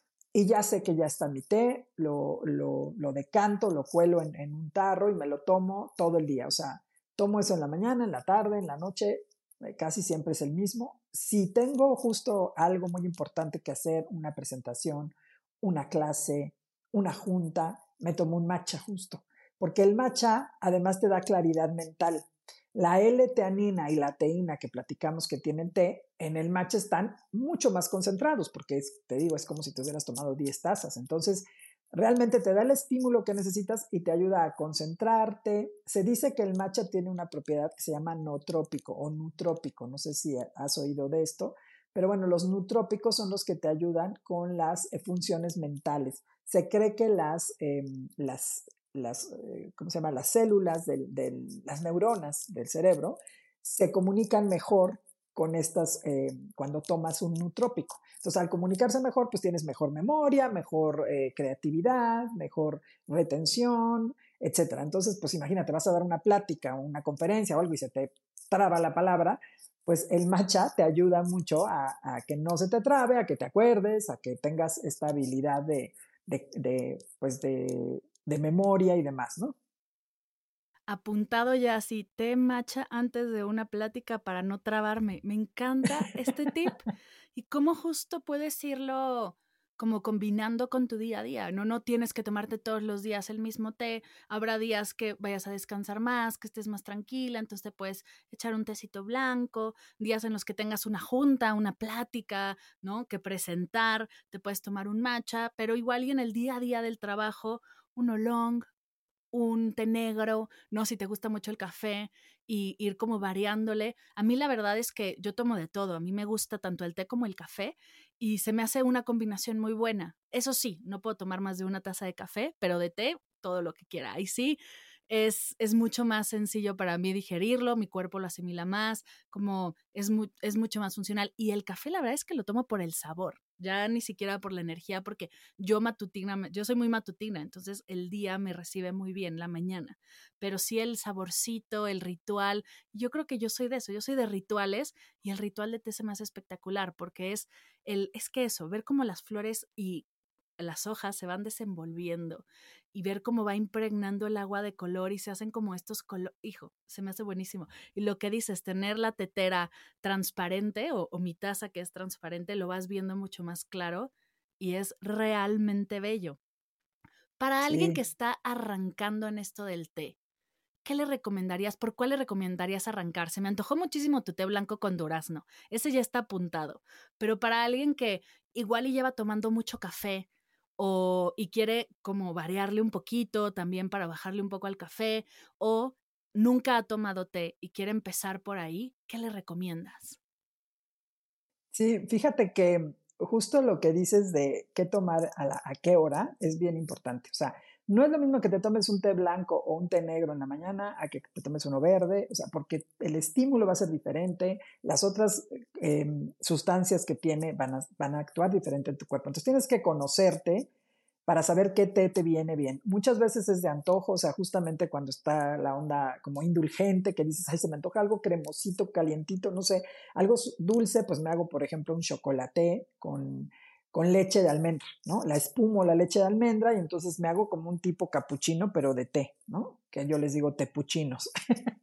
y ya sé que ya está mi té, lo, lo, lo decanto, lo cuelo en, en un tarro y me lo tomo todo el día. O sea, tomo eso en la mañana, en la tarde, en la noche, casi siempre es el mismo. Si tengo justo algo muy importante que hacer, una presentación, una clase, una junta, me tomo un matcha justo, porque el matcha además te da claridad mental. La L-teanina y la teína que platicamos que tiene el té, en el matcha están mucho más concentrados, porque es, te digo, es como si te hubieras tomado diez tazas. Entonces, realmente te da el estímulo que necesitas y te ayuda a concentrarte. Se dice que el matcha tiene una propiedad que se llama nootrópico o nutrópico. No sé si has oído de esto, pero bueno, los nutrópicos son los que te ayudan con las eh, funciones mentales. Se cree que las, eh, las, las, eh, ¿cómo se llama? Las células, del, del, las neuronas del cerebro se comunican mejor con estas, eh, cuando tomas un nutrópico. Entonces, al comunicarse mejor, pues tienes mejor memoria, mejor eh, creatividad, mejor retención, etcétera. Entonces, pues imagínate, vas a dar una plática o una conferencia o algo y se te traba la palabra, pues el matcha te ayuda mucho a, a que no se te trabe, a que te acuerdes, a que tengas esta habilidad de, de, de, pues de, de memoria y demás, ¿no? Apuntado ya así, té matcha antes de una plática para no trabarme. Me encanta este tip y cómo justo puedes irlo como combinando con tu día a día, ¿no? No tienes que tomarte todos los días el mismo té. Habrá días que vayas a descansar más, que estés más tranquila, entonces te puedes echar un tecito blanco. Días en los que tengas una junta, una plática, ¿no? Que presentar, te puedes tomar un matcha, pero igual y en el día a día del trabajo, un oolong, un té negro, no, si te gusta mucho el café, y ir como variándole. A mí la verdad es que yo tomo de todo, a mí me gusta tanto el té como el café y se me hace una combinación muy buena. Eso sí, no puedo tomar más de una taza de café, pero de té, todo lo que quiera. Ahí sí, es, es mucho más sencillo para mí digerirlo, mi cuerpo lo asimila más, como es, mu- es mucho más funcional. Y el café la verdad es que lo tomo por el sabor, ya ni siquiera por la energía, porque yo matutina, yo soy muy matutina, entonces el día me recibe muy bien la mañana, pero sí el saborcito, el ritual, yo creo que yo soy de eso, yo soy de rituales y el ritual de té se me hace espectacular porque es, el, es que eso, ver cómo las flores y las hojas se van desenvolviendo y ver cómo va impregnando el agua de color y se hacen como estos colores, hijo, se me hace buenísimo. Y lo que dices, tener la tetera transparente o, o mi taza que es transparente, lo vas viendo mucho más claro y es realmente bello. Para alguien que Sí. está arrancando en esto del té, ¿qué le recomendarías? ¿Por cuál le recomendarías arrancar? Se me antojó muchísimo tu té blanco con durazno. Ese ya está apuntado. Pero para alguien que igual y lleva tomando mucho café o y quiere como variarle un poquito también para bajarle un poco al café o nunca ha tomado té y quiere empezar por ahí, ¿qué le recomiendas? Sí, fíjate que justo lo que dices de qué tomar a, la- a qué hora es bien importante. O sea, no es lo mismo que te tomes un té blanco o un té negro en la mañana a que te tomes uno verde, o sea, porque el estímulo va a ser diferente, las otras eh, sustancias que tiene van a, van a actuar diferente en tu cuerpo. Entonces tienes que conocerte para saber qué té te viene bien. Muchas veces es de antojo, o sea, justamente cuando está la onda como indulgente, que dices, ay, se me antoja algo cremosito, calientito, no sé, algo dulce, pues me hago, por ejemplo, un chocolate con, con leche de almendra, ¿no? La espumo la leche de almendra y entonces me hago como un tipo capuchino, pero de té, ¿no? Que yo les digo tepuchinos.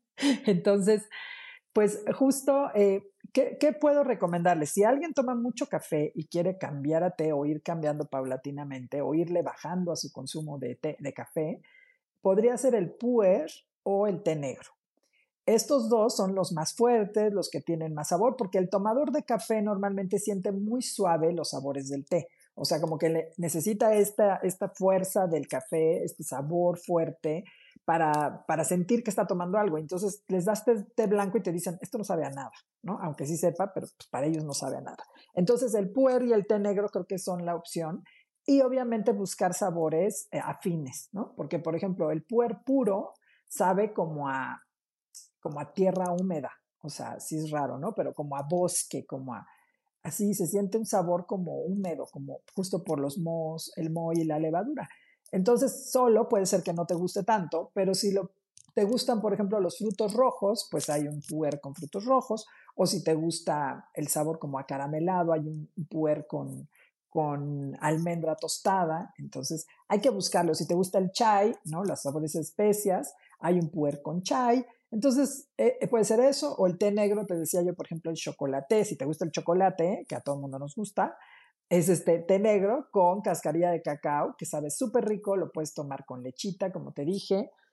Entonces, pues justo, eh, ¿qué, ¿qué puedo recomendarles? Si alguien toma mucho café y quiere cambiar a té o ir cambiando paulatinamente o irle bajando a su consumo de té, de café, podría ser el puer o el té negro. Estos dos son los más fuertes, los que tienen más sabor, porque el tomador de café normalmente siente muy suave los sabores del té. O sea, como que le, necesita esta, esta fuerza del café, este sabor fuerte para, para sentir que está tomando algo. Entonces les das té, té blanco y te dicen, esto no sabe a nada, ¿no? Aunque sí sepa, pero pues para ellos no sabe a nada. Entonces el puer y el té negro creo que son la opción. Y obviamente buscar sabores eh, afines, ¿no? Porque, por ejemplo, el puer puro sabe como a como a tierra húmeda, o sea, sí es raro, ¿no? Pero como a bosque, como a, así se siente un sabor como húmedo, como justo por los mohos, el moho y la levadura. Entonces, solo puede ser que no te guste tanto, pero si lo, te gustan, por ejemplo, los frutos rojos, pues hay un puer con frutos rojos, o si te gusta el sabor como acaramelado, hay un puer con, con almendra tostada, entonces hay que buscarlo. Si te gusta el chai, ¿no? Las sabores especias, hay un puer con chai. Entonces, eh, puede ser eso, o el té negro, te decía yo, por ejemplo, el chocolate, si te gusta el chocolate, que a todo el mundo nos gusta, es este té negro con cascarilla de cacao, que sabe súper rico, lo puedes tomar con lechita, como te dije,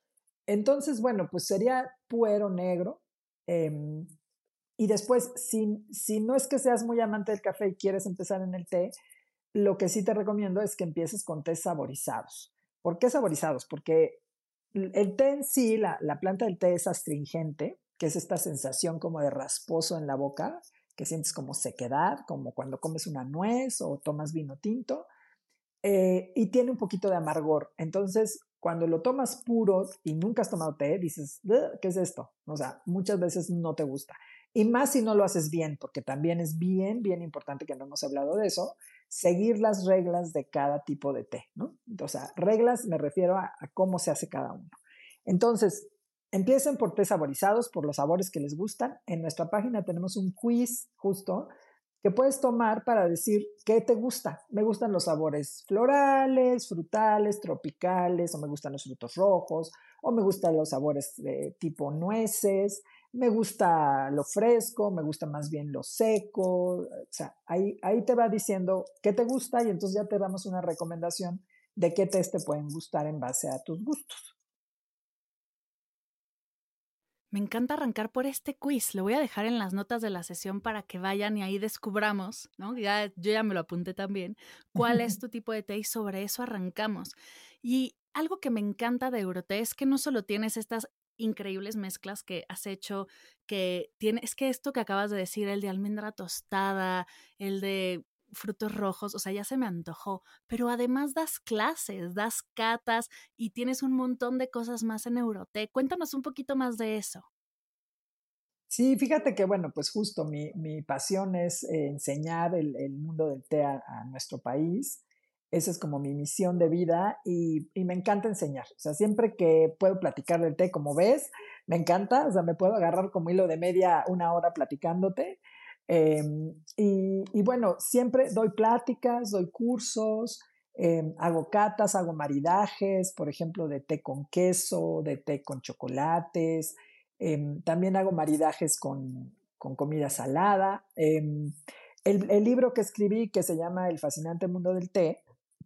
entonces, bueno, pues sería puero negro. Eh, y después, si, si no es que seas muy amante del café y quieres empezar en el té, lo que sí te recomiendo es que empieces con tés saborizados. ¿Por qué saborizados? Porque el té en sí, la, la planta del té es astringente, que es esta sensación como de rasposo en la boca, que sientes como sequedad, como cuando comes una nuez o tomas vino tinto, eh, y tiene un poquito de amargor. Entonces, cuando lo tomas puro y nunca has tomado té, dices, ¿qué es esto? O sea, muchas veces no te gusta. Y más si no lo haces bien, porque también es bien, bien importante, que no hemos hablado de eso, seguir las reglas de cada tipo de té, ¿no? O sea, reglas me refiero a, a cómo se hace cada uno. Entonces, empiecen por té saborizados, por los sabores que les gustan. En nuestra página tenemos un quiz justo que puedes tomar para decir qué te gusta. Me gustan los sabores florales, frutales, tropicales, o me gustan los frutos rojos, o me gustan los sabores de tipo nueces, me gusta lo fresco, me gusta más bien lo seco. O sea, ahí, ahí te va diciendo qué te gusta y entonces ya te damos una recomendación de qué tés te pueden gustar en base a tus gustos. Me encanta arrancar por este quiz. Lo voy a dejar en las notas de la sesión para que vayan y ahí descubramos, ¿no? Ya, yo ya me lo apunté también. ¿Cuál es tu tipo de té? Y sobre eso arrancamos. Y algo que me encanta de Euroté es que no solo tienes estas increíbles mezclas que has hecho, que tiene, es que esto que acabas de decir, el de almendra tostada, el de frutos rojos, o sea, ya se me antojó, pero además das clases, das catas y tienes un montón de cosas más en Euroté. Cuéntanos un poquito más de eso. Sí, fíjate que, bueno, pues justo mi, mi pasión es eh, enseñar el, el mundo del té a, a nuestro país. Esa es como mi misión de vida y, y me encanta enseñar. O sea, siempre que puedo platicar del té, como ves, me encanta. O sea, me puedo agarrar como hilo de media una hora platicándote. Eh, y, y bueno, siempre doy pláticas, doy cursos, eh, hago catas, hago maridajes, por ejemplo, de té con queso, de té con chocolates. Eh, también hago maridajes con, con comida salada. Eh, el, el libro que escribí, que se llama El fascinante mundo del té,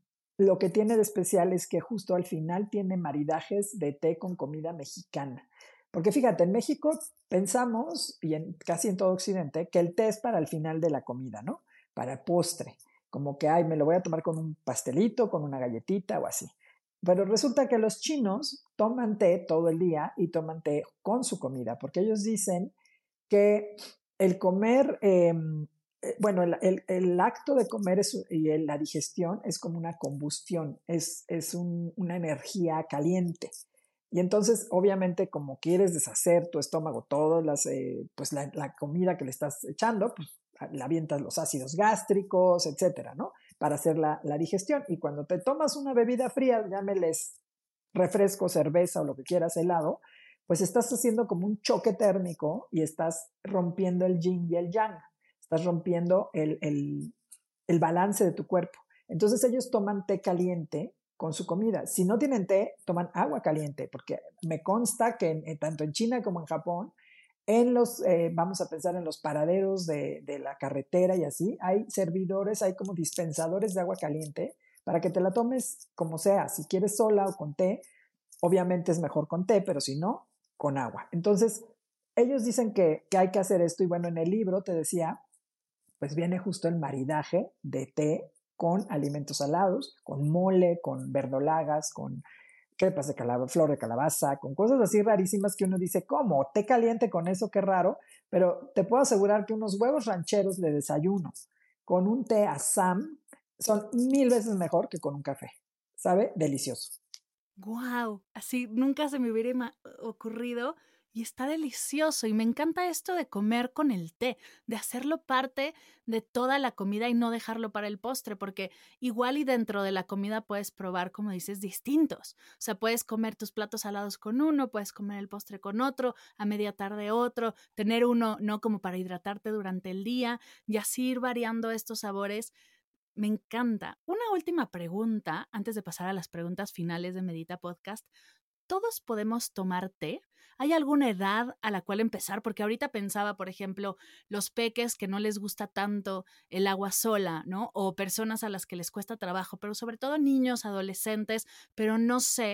lo que tiene de especial es que justo al final tiene maridajes de té con comida mexicana. Porque fíjate, en México pensamos, y en, casi en todo Occidente, que el té es para el final de la comida, ¿no? Para el postre. Como que, ay, me lo voy a tomar con un pastelito, con una galletita o así. Pero resulta que los chinos toman té todo el día y toman té con su comida, porque ellos dicen que el comer, eh, bueno, el, el, el acto de comer es, y el, la digestión es como una combustión, es, es un, una energía caliente. Y entonces, obviamente, como quieres deshacer tu estómago, todas las, eh, pues la, la comida que le estás echando, pues le avientas los ácidos gástricos, etcétera, ¿no? Para hacer la, la digestión. Y cuando te tomas una bebida fría, llámeles refresco, cerveza o lo que quieras, helado, pues estás haciendo como un choque térmico y estás rompiendo el yin y el yang. Estás rompiendo el, el, el balance de tu cuerpo. Entonces ellos toman té caliente con su comida. Si no tienen té, toman agua caliente, porque me consta que en, en, tanto en China como en Japón, en los, eh, vamos a pensar en los paraderos de, de la carretera y así, hay servidores, hay como dispensadores de agua caliente para que te la tomes como sea. Si quieres sola o con té, obviamente es mejor con té, pero si no, con agua. Entonces, ellos dicen que, que hay que hacer esto y bueno, en el libro te decía, pues viene justo el maridaje de té con alimentos salados, con mole, con verdolagas, con crepas de calabaza, flor de calabaza, con cosas así rarísimas que uno dice, ¿cómo? Té caliente con eso, qué raro. Pero te puedo asegurar que unos huevos rancheros de desayuno con un té Assam son mil veces mejor que con un café. ¿Sabe? Delicioso. ¡Guau! Así nunca se me hubiera ocurrido. Y está delicioso y me encanta esto de comer con el té, de hacerlo parte de toda la comida y no dejarlo para el postre, porque igual y dentro de la comida puedes probar, como dices, distintos. O sea, puedes comer tus platos salados con uno, puedes comer el postre con otro, a media tarde otro, tener uno, no como para hidratarte durante el día y así ir variando estos sabores. Me encanta. Una última pregunta, antes de pasar a las preguntas finales de Medita Podcast. ¿Todos podemos tomar té? ¿Hay alguna edad a la cual empezar? Porque ahorita pensaba, por ejemplo, los peques que no les gusta tanto el agua sola, ¿no? O personas a las que les cuesta trabajo, pero sobre todo niños, adolescentes, pero no sé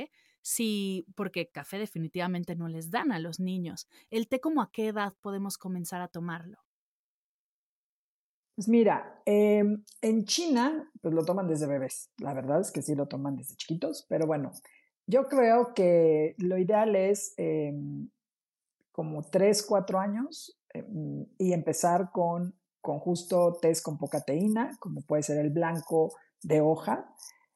si, porque café definitivamente no les dan a los niños. ¿El té como a qué edad podemos comenzar a tomarlo? Pues mira, eh, en China pues lo toman desde bebés. La verdad es que sí lo toman desde chiquitos, pero bueno, yo creo que lo ideal es eh, como tres, cuatro años eh, y empezar con, con justo tés con poca teína, como puede ser el blanco de hoja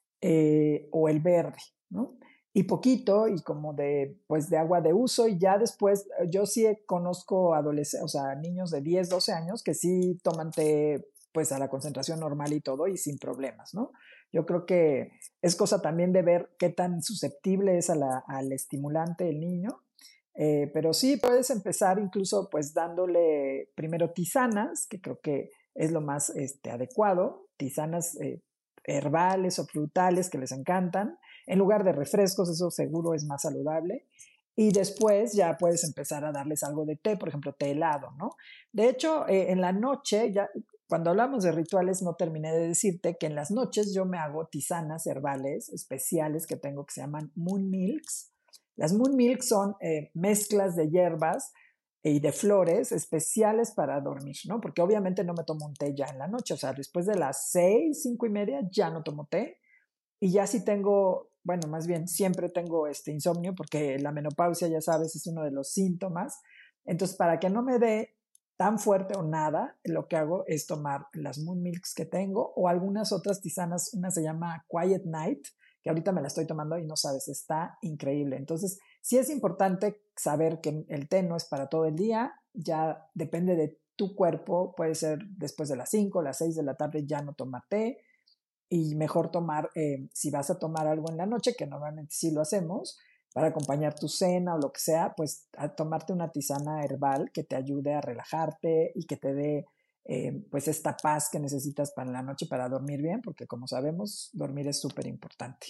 eh, o el verde, ¿no? Y poquito y como de, pues de agua de uso y ya después, yo sí conozco adolescentes, o sea, niños de diez, doce años que sí toman té pues a la concentración normal y todo y sin problemas, ¿no? Yo creo que es cosa también de ver qué tan susceptible es a la, al estimulante el niño, eh, pero sí puedes empezar incluso pues dándole primero tisanas, que creo que es lo más este, adecuado, tisanas eh, herbales o frutales que les encantan, en lugar de refrescos, eso seguro es más saludable. Y después ya puedes empezar a darles algo de té, por ejemplo, té helado, ¿no? De hecho, eh, en la noche, ya, cuando hablamos de rituales, no terminé de decirte que en las noches yo me hago tisanas herbales especiales que tengo que se llaman Moon Milks. Las Moon Milks son eh, mezclas de hierbas y de flores especiales para dormir, ¿no? Porque obviamente no me tomo un té ya en la noche, o sea, después de las seis, cinco y media ya no tomo té. Y ya si tengo, bueno, más bien siempre tengo este insomnio porque la menopausia, ya sabes, es uno de los síntomas. Entonces, para que no me dé tan fuerte o nada, lo que hago es tomar las Moon Milks que tengo o algunas otras tisanas, una se llama Quiet Night, que ahorita me la estoy tomando y no sabes, está increíble. Entonces, sí es importante saber que el té no es para todo el día, ya depende de tu cuerpo, puede ser después de las cinco, las seis de la tarde ya no tomar té, y mejor tomar, eh, si vas a tomar algo en la noche, que normalmente sí lo hacemos, para acompañar tu cena o lo que sea, pues a tomarte una tisana herbal que te ayude a relajarte y que te dé eh, pues esta paz que necesitas para la noche para dormir bien, porque como sabemos, dormir es súper importante.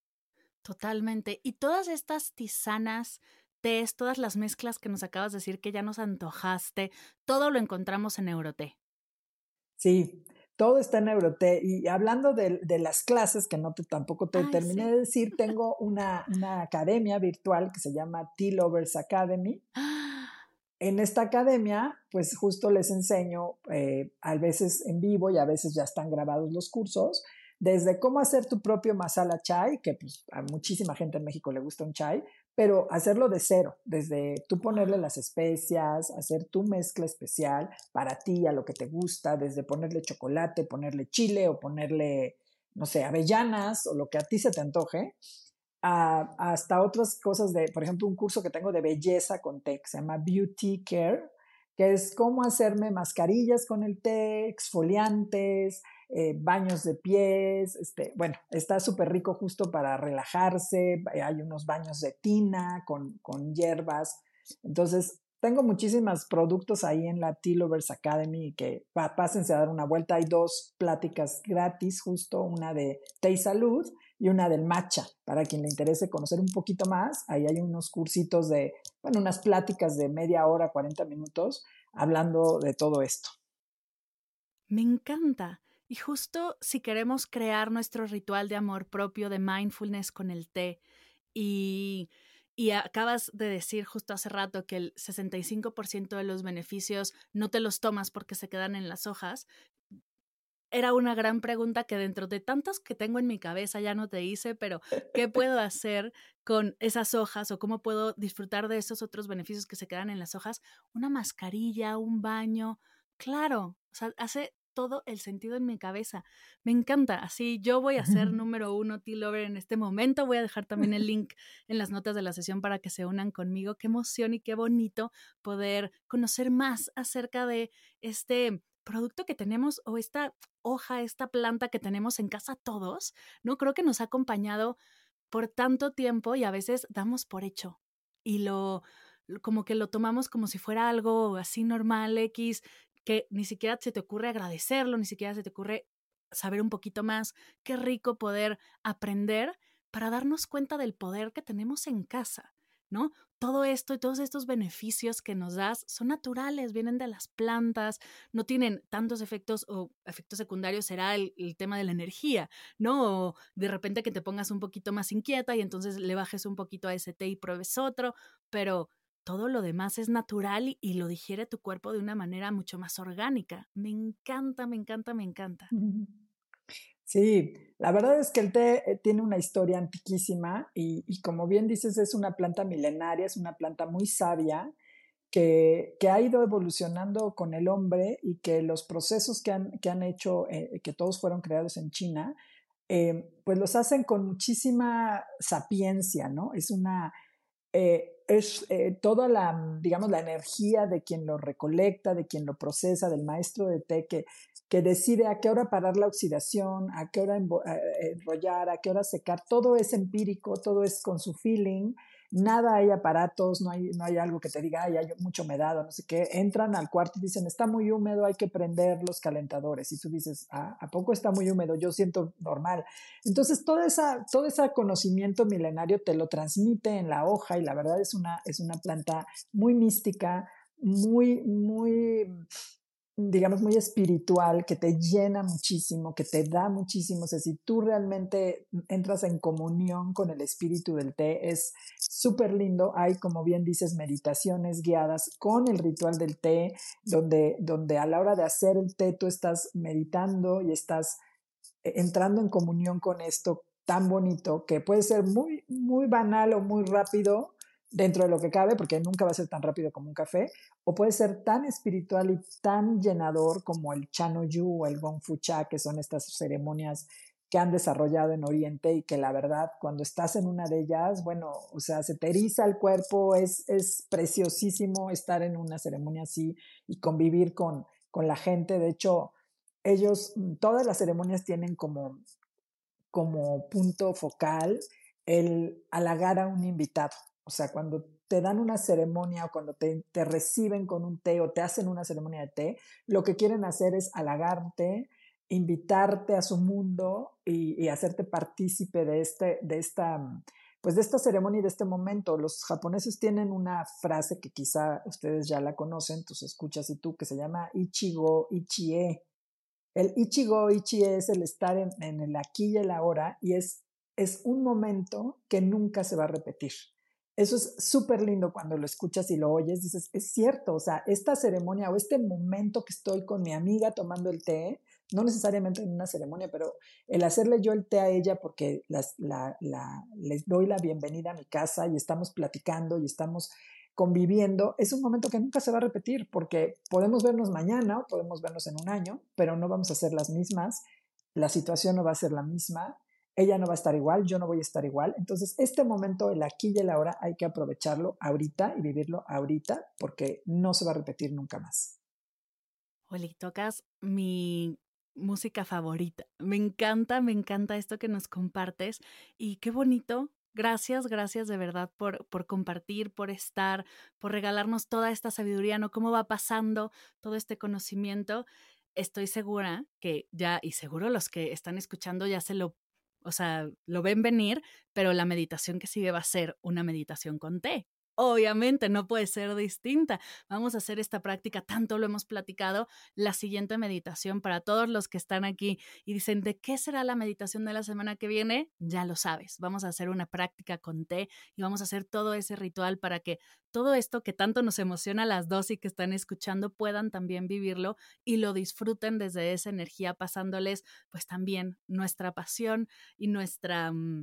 Totalmente. Y todas estas tisanas, tés, todas las mezclas que nos acabas de decir que ya nos antojaste, todo lo encontramos en Euroté. Sí, todo está en Euroté. Y hablando de, de las clases, que no te, tampoco te Ay, terminé sí. de decir, tengo una, una academia virtual que se llama Tea Lovers Academy. En esta academia, pues justo les enseño, eh, a veces en vivo y a veces ya están grabados los cursos, desde cómo hacer tu propio masala chai, que pues a muchísima gente en México le gusta un chai, pero hacerlo de cero, desde tú ponerle las especias, hacer tu mezcla especial para ti, a lo que te gusta, desde ponerle chocolate, ponerle chile o ponerle, no sé, avellanas o lo que a ti se te antoje, a, hasta otras cosas de, por ejemplo, un curso que tengo de belleza con té, que se llama Beauty Care, que es cómo hacerme mascarillas con el té, exfoliantes, eh, baños de pies, este, bueno, está súper rico justo para relajarse, hay unos baños de tina con, con hierbas, entonces tengo muchísimos productos ahí en la Tea Lovers Academy que pa, pásense a dar una vuelta, hay dos pláticas gratis justo, una de té y salud y una del matcha, para quien le interese conocer un poquito más, ahí hay unos cursitos de, bueno, unas pláticas de media hora, cuarenta minutos, hablando de todo esto. Me encanta. Y justo si queremos crear nuestro ritual de amor propio, de mindfulness con el té, y, y acabas de decir justo hace rato que el sesenta y cinco por ciento de los beneficios no te los tomas porque se quedan en las hojas, era una gran pregunta que dentro de tantas que tengo en mi cabeza ya no te hice, pero ¿qué puedo hacer con esas hojas o cómo puedo disfrutar de esos otros beneficios que se quedan en las hojas? Una mascarilla, un baño, claro, o sea, hace todo el sentido en mi cabeza. Me encanta, así yo voy a ser número uno Tea Lover en este momento, voy a dejar también el link en las notas de la sesión para que se unan conmigo. Qué emoción y qué bonito poder conocer más acerca de este producto que tenemos o esta hoja, esta planta que tenemos en casa todos, ¿no? Creo que nos ha acompañado por tanto tiempo y a veces damos por hecho y lo, como que lo tomamos como si fuera algo así normal, X, que ni siquiera se te ocurre agradecerlo, ni siquiera se te ocurre saber un poquito más. Qué rico poder aprender para darnos cuenta del poder que tenemos en casa, ¿no? todo esto y todos estos beneficios que nos das son naturales, vienen de las plantas, no tienen tantos efectos o efectos secundarios, será el, el tema de la energía, ¿no? O de repente que te pongas un poquito más inquieta y entonces le bajes un poquito a ese té y pruebes otro, pero todo lo demás es natural y, y lo digiere tu cuerpo de una manera mucho más orgánica. Me encanta, me encanta, me encanta. Sí, la verdad es que el té tiene una historia antiquísima y, y como bien dices, es una planta milenaria, es una planta muy sabia que, que ha ido evolucionando con el hombre y que los procesos que han, que han hecho, eh, que todos fueron creados en China, eh, pues los hacen con muchísima sapiencia, ¿no? Es una, eh, es eh, toda la, digamos, la energía de quien lo recolecta, de quien lo procesa, del maestro de té que, que decide a qué hora parar la oxidación, a qué hora envo- eh, enrollar, a qué hora secar. Todo es empírico, todo es con su feeling. Nada hay aparatos, no hay, no hay algo que te diga, ay, hay mucha humedad o no sé qué. Entran al cuarto y dicen, está muy húmedo, hay que prender los calentadores. Y tú dices, ah, ¿a poco está muy húmedo? Yo siento normal. Entonces, toda esa, todo ese conocimiento milenario te lo transmite en la hoja y la verdad es una, es una planta muy mística, muy, muy, digamos, muy espiritual, que te llena muchísimo, que te da muchísimo. O sea, si tú realmente entras en comunión con el espíritu del té, es súper lindo. Hay, como bien dices, meditaciones guiadas con el ritual del té, donde, donde a la hora de hacer el té tú estás meditando y estás entrando en comunión con esto tan bonito que puede ser muy, muy banal o muy rápido dentro de lo que cabe, porque nunca va a ser tan rápido como un café, o puede ser tan espiritual y tan llenador como el Chanoyu o el Gong Fu Cha, que son estas ceremonias que han desarrollado en Oriente y que la verdad, cuando estás en una de ellas, bueno, o sea, se te eriza el cuerpo, es, es preciosísimo estar en una ceremonia así y convivir con, con la gente. De hecho, ellos, todas las ceremonias tienen como, como punto focal el halagar a un invitado. O sea, cuando te dan una ceremonia o cuando te, te reciben con un té o te hacen una ceremonia de té, lo que quieren hacer es halagarte, invitarte a su mundo y, y hacerte partícipe de, este, de, esta, pues de esta ceremonia y de este momento. Los japoneses tienen una frase que quizá ustedes ya la conocen, tus escuchas y tú, que se llama Ichigo Ichie. El Ichigo Ichie es el estar en, en el aquí y el ahora y es, es un momento que nunca se va a repetir. Eso es súper lindo cuando lo escuchas y lo oyes, dices, es cierto, o sea, esta ceremonia o este momento que estoy con mi amiga tomando el té, no necesariamente en una ceremonia, pero el hacerle yo el té a ella porque las, la, la, les doy la bienvenida a mi casa y estamos platicando y estamos conviviendo, es un momento que nunca se va a repetir porque podemos vernos mañana o podemos vernos en un año, pero no vamos a ser las mismas, la situación no va a ser la misma, ella no va a estar igual, yo no voy a estar igual. Entonces, este momento, el aquí y el ahora, hay que aprovecharlo ahorita y vivirlo ahorita porque no se va a repetir nunca más. Oli, tocas mi música favorita. Me encanta, me encanta esto que nos compartes y qué bonito. Gracias, gracias de verdad por, por compartir, por estar, por regalarnos toda esta sabiduría, ¿no? Cómo va pasando todo este conocimiento. Estoy segura que ya, y seguro los que están escuchando ya se lo, o sea, lo ven venir, pero la meditación que sigue va a ser una meditación con té. Obviamente no puede ser distinta. Vamos a hacer esta práctica, tanto lo hemos platicado, la siguiente meditación para todos los que están aquí y dicen, ¿de qué será la meditación de la semana que viene? Ya lo sabes, vamos a hacer una práctica con té y vamos a hacer todo ese ritual para que todo esto que tanto nos emociona a las dos y que están escuchando puedan también vivirlo y lo disfruten desde esa energía, pasándoles pues también nuestra pasión y nuestra... Um,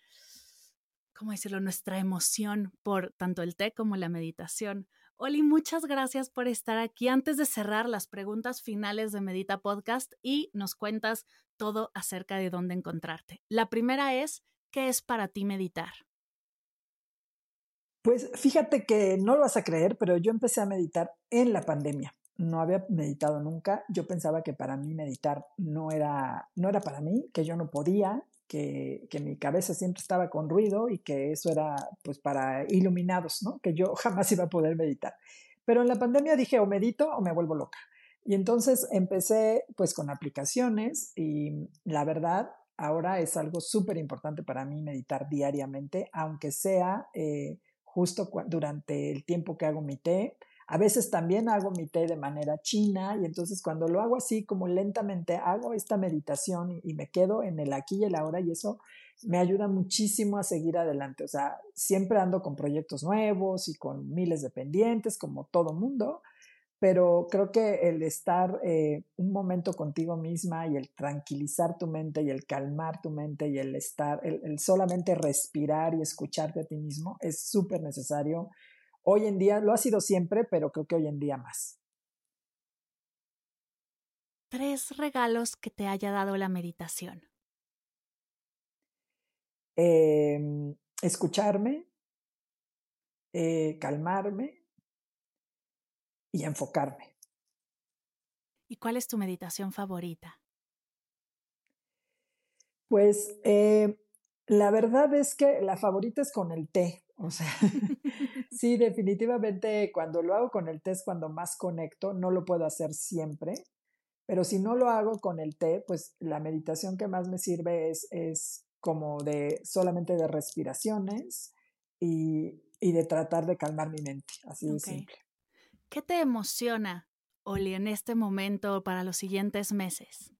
¿cómo decirlo? Nuestra emoción por tanto el té como la meditación. Oli, muchas gracias por estar aquí. Antes de cerrar las preguntas finales de Medita Podcast y nos cuentas todo acerca de dónde encontrarte. La primera es, ¿qué es para ti meditar? Pues fíjate que no lo vas a creer, pero yo empecé a meditar en la pandemia. No había meditado nunca. Yo pensaba que para mí meditar no era, no era para mí, que yo no podía, que, que mi cabeza siempre estaba con ruido y que eso era pues para iluminados, ¿no? Que yo jamás iba a poder meditar. Pero en la pandemia dije o medito o me vuelvo loca. Y entonces empecé pues con aplicaciones y la verdad ahora es algo súper importante para mí meditar diariamente, aunque sea... Eh, justo cu- durante el tiempo que hago mi té. A veces también hago mi té de manera china y entonces cuando lo hago así como lentamente hago esta meditación y, y me quedo en el aquí y el ahora y eso me ayuda muchísimo a seguir adelante. O sea, siempre ando con proyectos nuevos y con miles de pendientes como todo mundo, pero creo que el estar eh, un momento contigo misma y el tranquilizar tu mente y el calmar tu mente y el estar, el, el solamente respirar y escucharte a ti mismo es súper necesario. Hoy en día, lo ha sido siempre, pero creo que hoy en día más. Tres regalos que te haya dado la meditación. Eh, escucharme, eh, calmarme y enfocarme. ¿Y cuál es tu meditación favorita? Pues eh, la verdad es que la favorita es con el té. O sea, sí, definitivamente cuando lo hago con el té es cuando más conecto. No lo puedo hacer siempre, pero si no lo hago con el té, pues la meditación que más me sirve es, es como de solamente de respiraciones y, y de tratar de calmar mi mente. Así de Ok. simple. ¿Qué te emociona, Oli, en este momento o para los siguientes meses?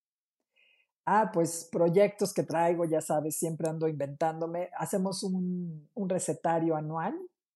Ah, pues proyectos que traigo, ya sabes, siempre ando inventándome. Hacemos un, un recetario anual.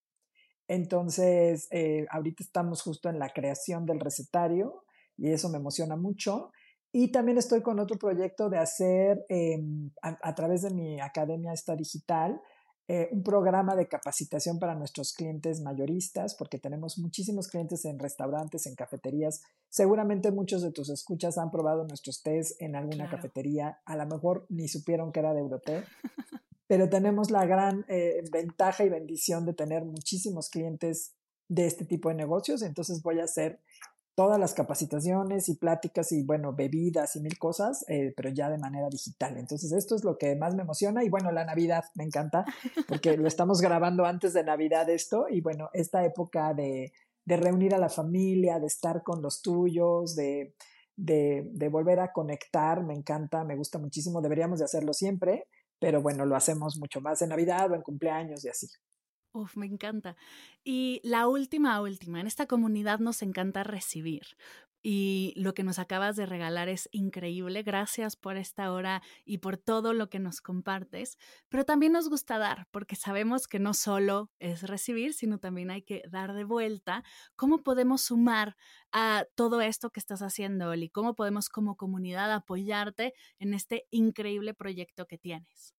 Entonces, eh, ahorita estamos justo en la creación del recetario y eso me emociona mucho. Y también estoy con otro proyecto de hacer, eh, a, a través de mi academia esta digital, eh, un programa de capacitación para nuestros clientes mayoristas, porque tenemos muchísimos clientes en restaurantes, en cafeterías. Seguramente muchos de tus escuchas han probado nuestros tés en alguna Claro. cafetería. A lo mejor ni supieron que era de Euroté, pero tenemos la gran eh, ventaja y bendición de tener muchísimos clientes de este tipo de negocios. Entonces voy a hacer todas las capacitaciones y pláticas y, bueno, bebidas y mil cosas, eh, pero ya de manera digital. Entonces esto es lo que más me emociona. Y bueno, la Navidad me encanta porque lo estamos grabando antes de Navidad esto. Y bueno, esta época de, de reunir a la familia, de estar con los tuyos, de, de, de volver a conectar, me encanta, me gusta muchísimo. Deberíamos de hacerlo siempre, pero bueno, lo hacemos mucho más en Navidad o en cumpleaños y así. Uf, me encanta. Y la última, última, en esta comunidad nos encanta recibir. Y lo que nos acabas de regalar es increíble. Gracias por esta hora y por todo lo que nos compartes. Pero también nos gusta dar, porque sabemos que no solo es recibir, sino también hay que dar de vuelta. ¿Cómo podemos sumar a todo esto que estás haciendo, Oli? ¿Cómo podemos como comunidad apoyarte en este increíble proyecto que tienes?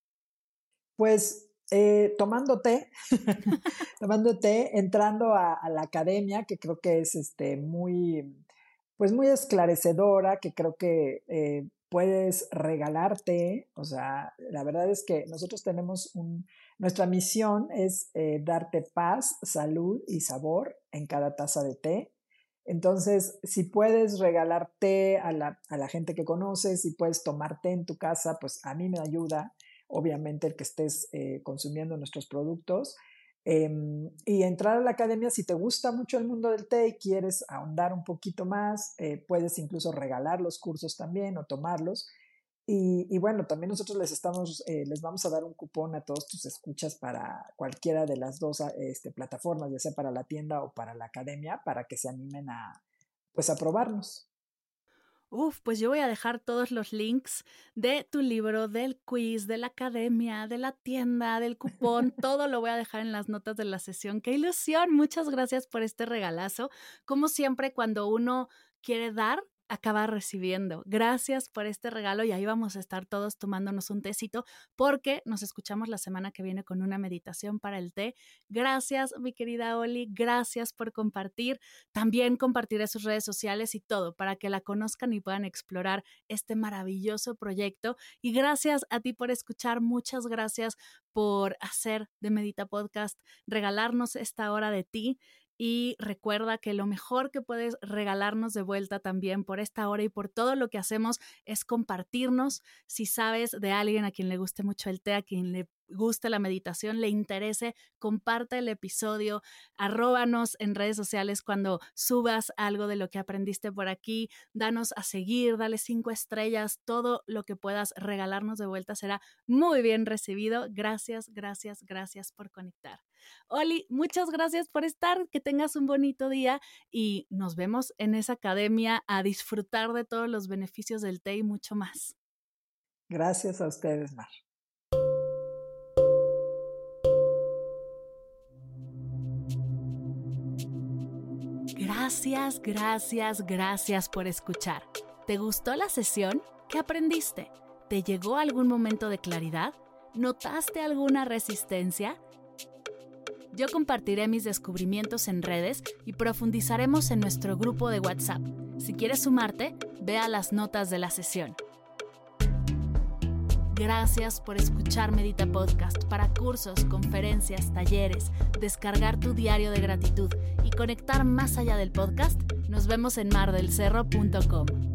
Pues eh, tomando té, tomando té, entrando a, a, la academia, que creo que es este, muy, pues muy esclarecedora, que creo que eh, puedes regalarte. O sea, la verdad es que nosotros tenemos un, nuestra misión es eh, darte paz, salud y sabor en cada taza de té. Entonces, si puedes regalar té a la, a la gente que conoces, si puedes tomar té en tu casa, pues a mí me ayuda. Obviamente el que estés eh, consumiendo nuestros productos. Eh, y entrar a la academia, si te gusta mucho el mundo del té y quieres ahondar un poquito más, eh, puedes incluso regalar los cursos también o tomarlos. Y, y bueno, también nosotros les, estamos, eh, les vamos a dar un cupón a todos tus escuchas para cualquiera de las dos este, plataformas, ya sea para la tienda o para la academia, para que se animen a, pues, a probarnos. Uf, pues yo voy a dejar todos los links de tu libro, del quiz, de la academia, de la tienda, del cupón, todo lo voy a dejar en las notas de la sesión. ¡Qué ilusión! Muchas gracias por este regalazo. Como siempre, cuando uno quiere dar, acaba recibiendo. Gracias por este regalo y ahí vamos a estar todos tomándonos un tecito porque nos escuchamos la semana que viene con una meditación para el té. Gracias, mi querida Oli, gracias por compartir. También compartiré sus redes sociales y todo para que la conozcan y puedan explorar este maravilloso proyecto. Y gracias a ti por escuchar, muchas gracias por hacer de Medita Podcast, regalarnos esta hora de ti. Y recuerda que lo mejor que puedes regalarnos de vuelta también por esta hora y por todo lo que hacemos es compartirnos. Si sabes de alguien a quien le guste mucho el té, a quien le guste la meditación, le interese, comparte el episodio, arróbanos en redes sociales cuando subas algo de lo que aprendiste por aquí, danos a seguir, dale cinco estrellas, todo lo que puedas regalarnos de vuelta será muy bien recibido. Gracias, gracias, gracias por conectar. Oli, muchas gracias por estar, que tengas un bonito día y nos vemos en esa academia a disfrutar de todos los beneficios del té y mucho más. Gracias a ustedes, Mar. Gracias, gracias, gracias por escuchar. ¿Te gustó la sesión? ¿Qué aprendiste? ¿Te llegó algún momento de claridad? ¿Notaste alguna resistencia? Yo compartiré mis descubrimientos en redes y profundizaremos en nuestro grupo de WhatsApp. Si quieres sumarte, ve a las notas de la sesión. Gracias por escuchar Medita Podcast para cursos, conferencias, talleres, descargar tu diario de gratitud y conectar más allá del podcast. Nos vemos en mar del cerro punto com.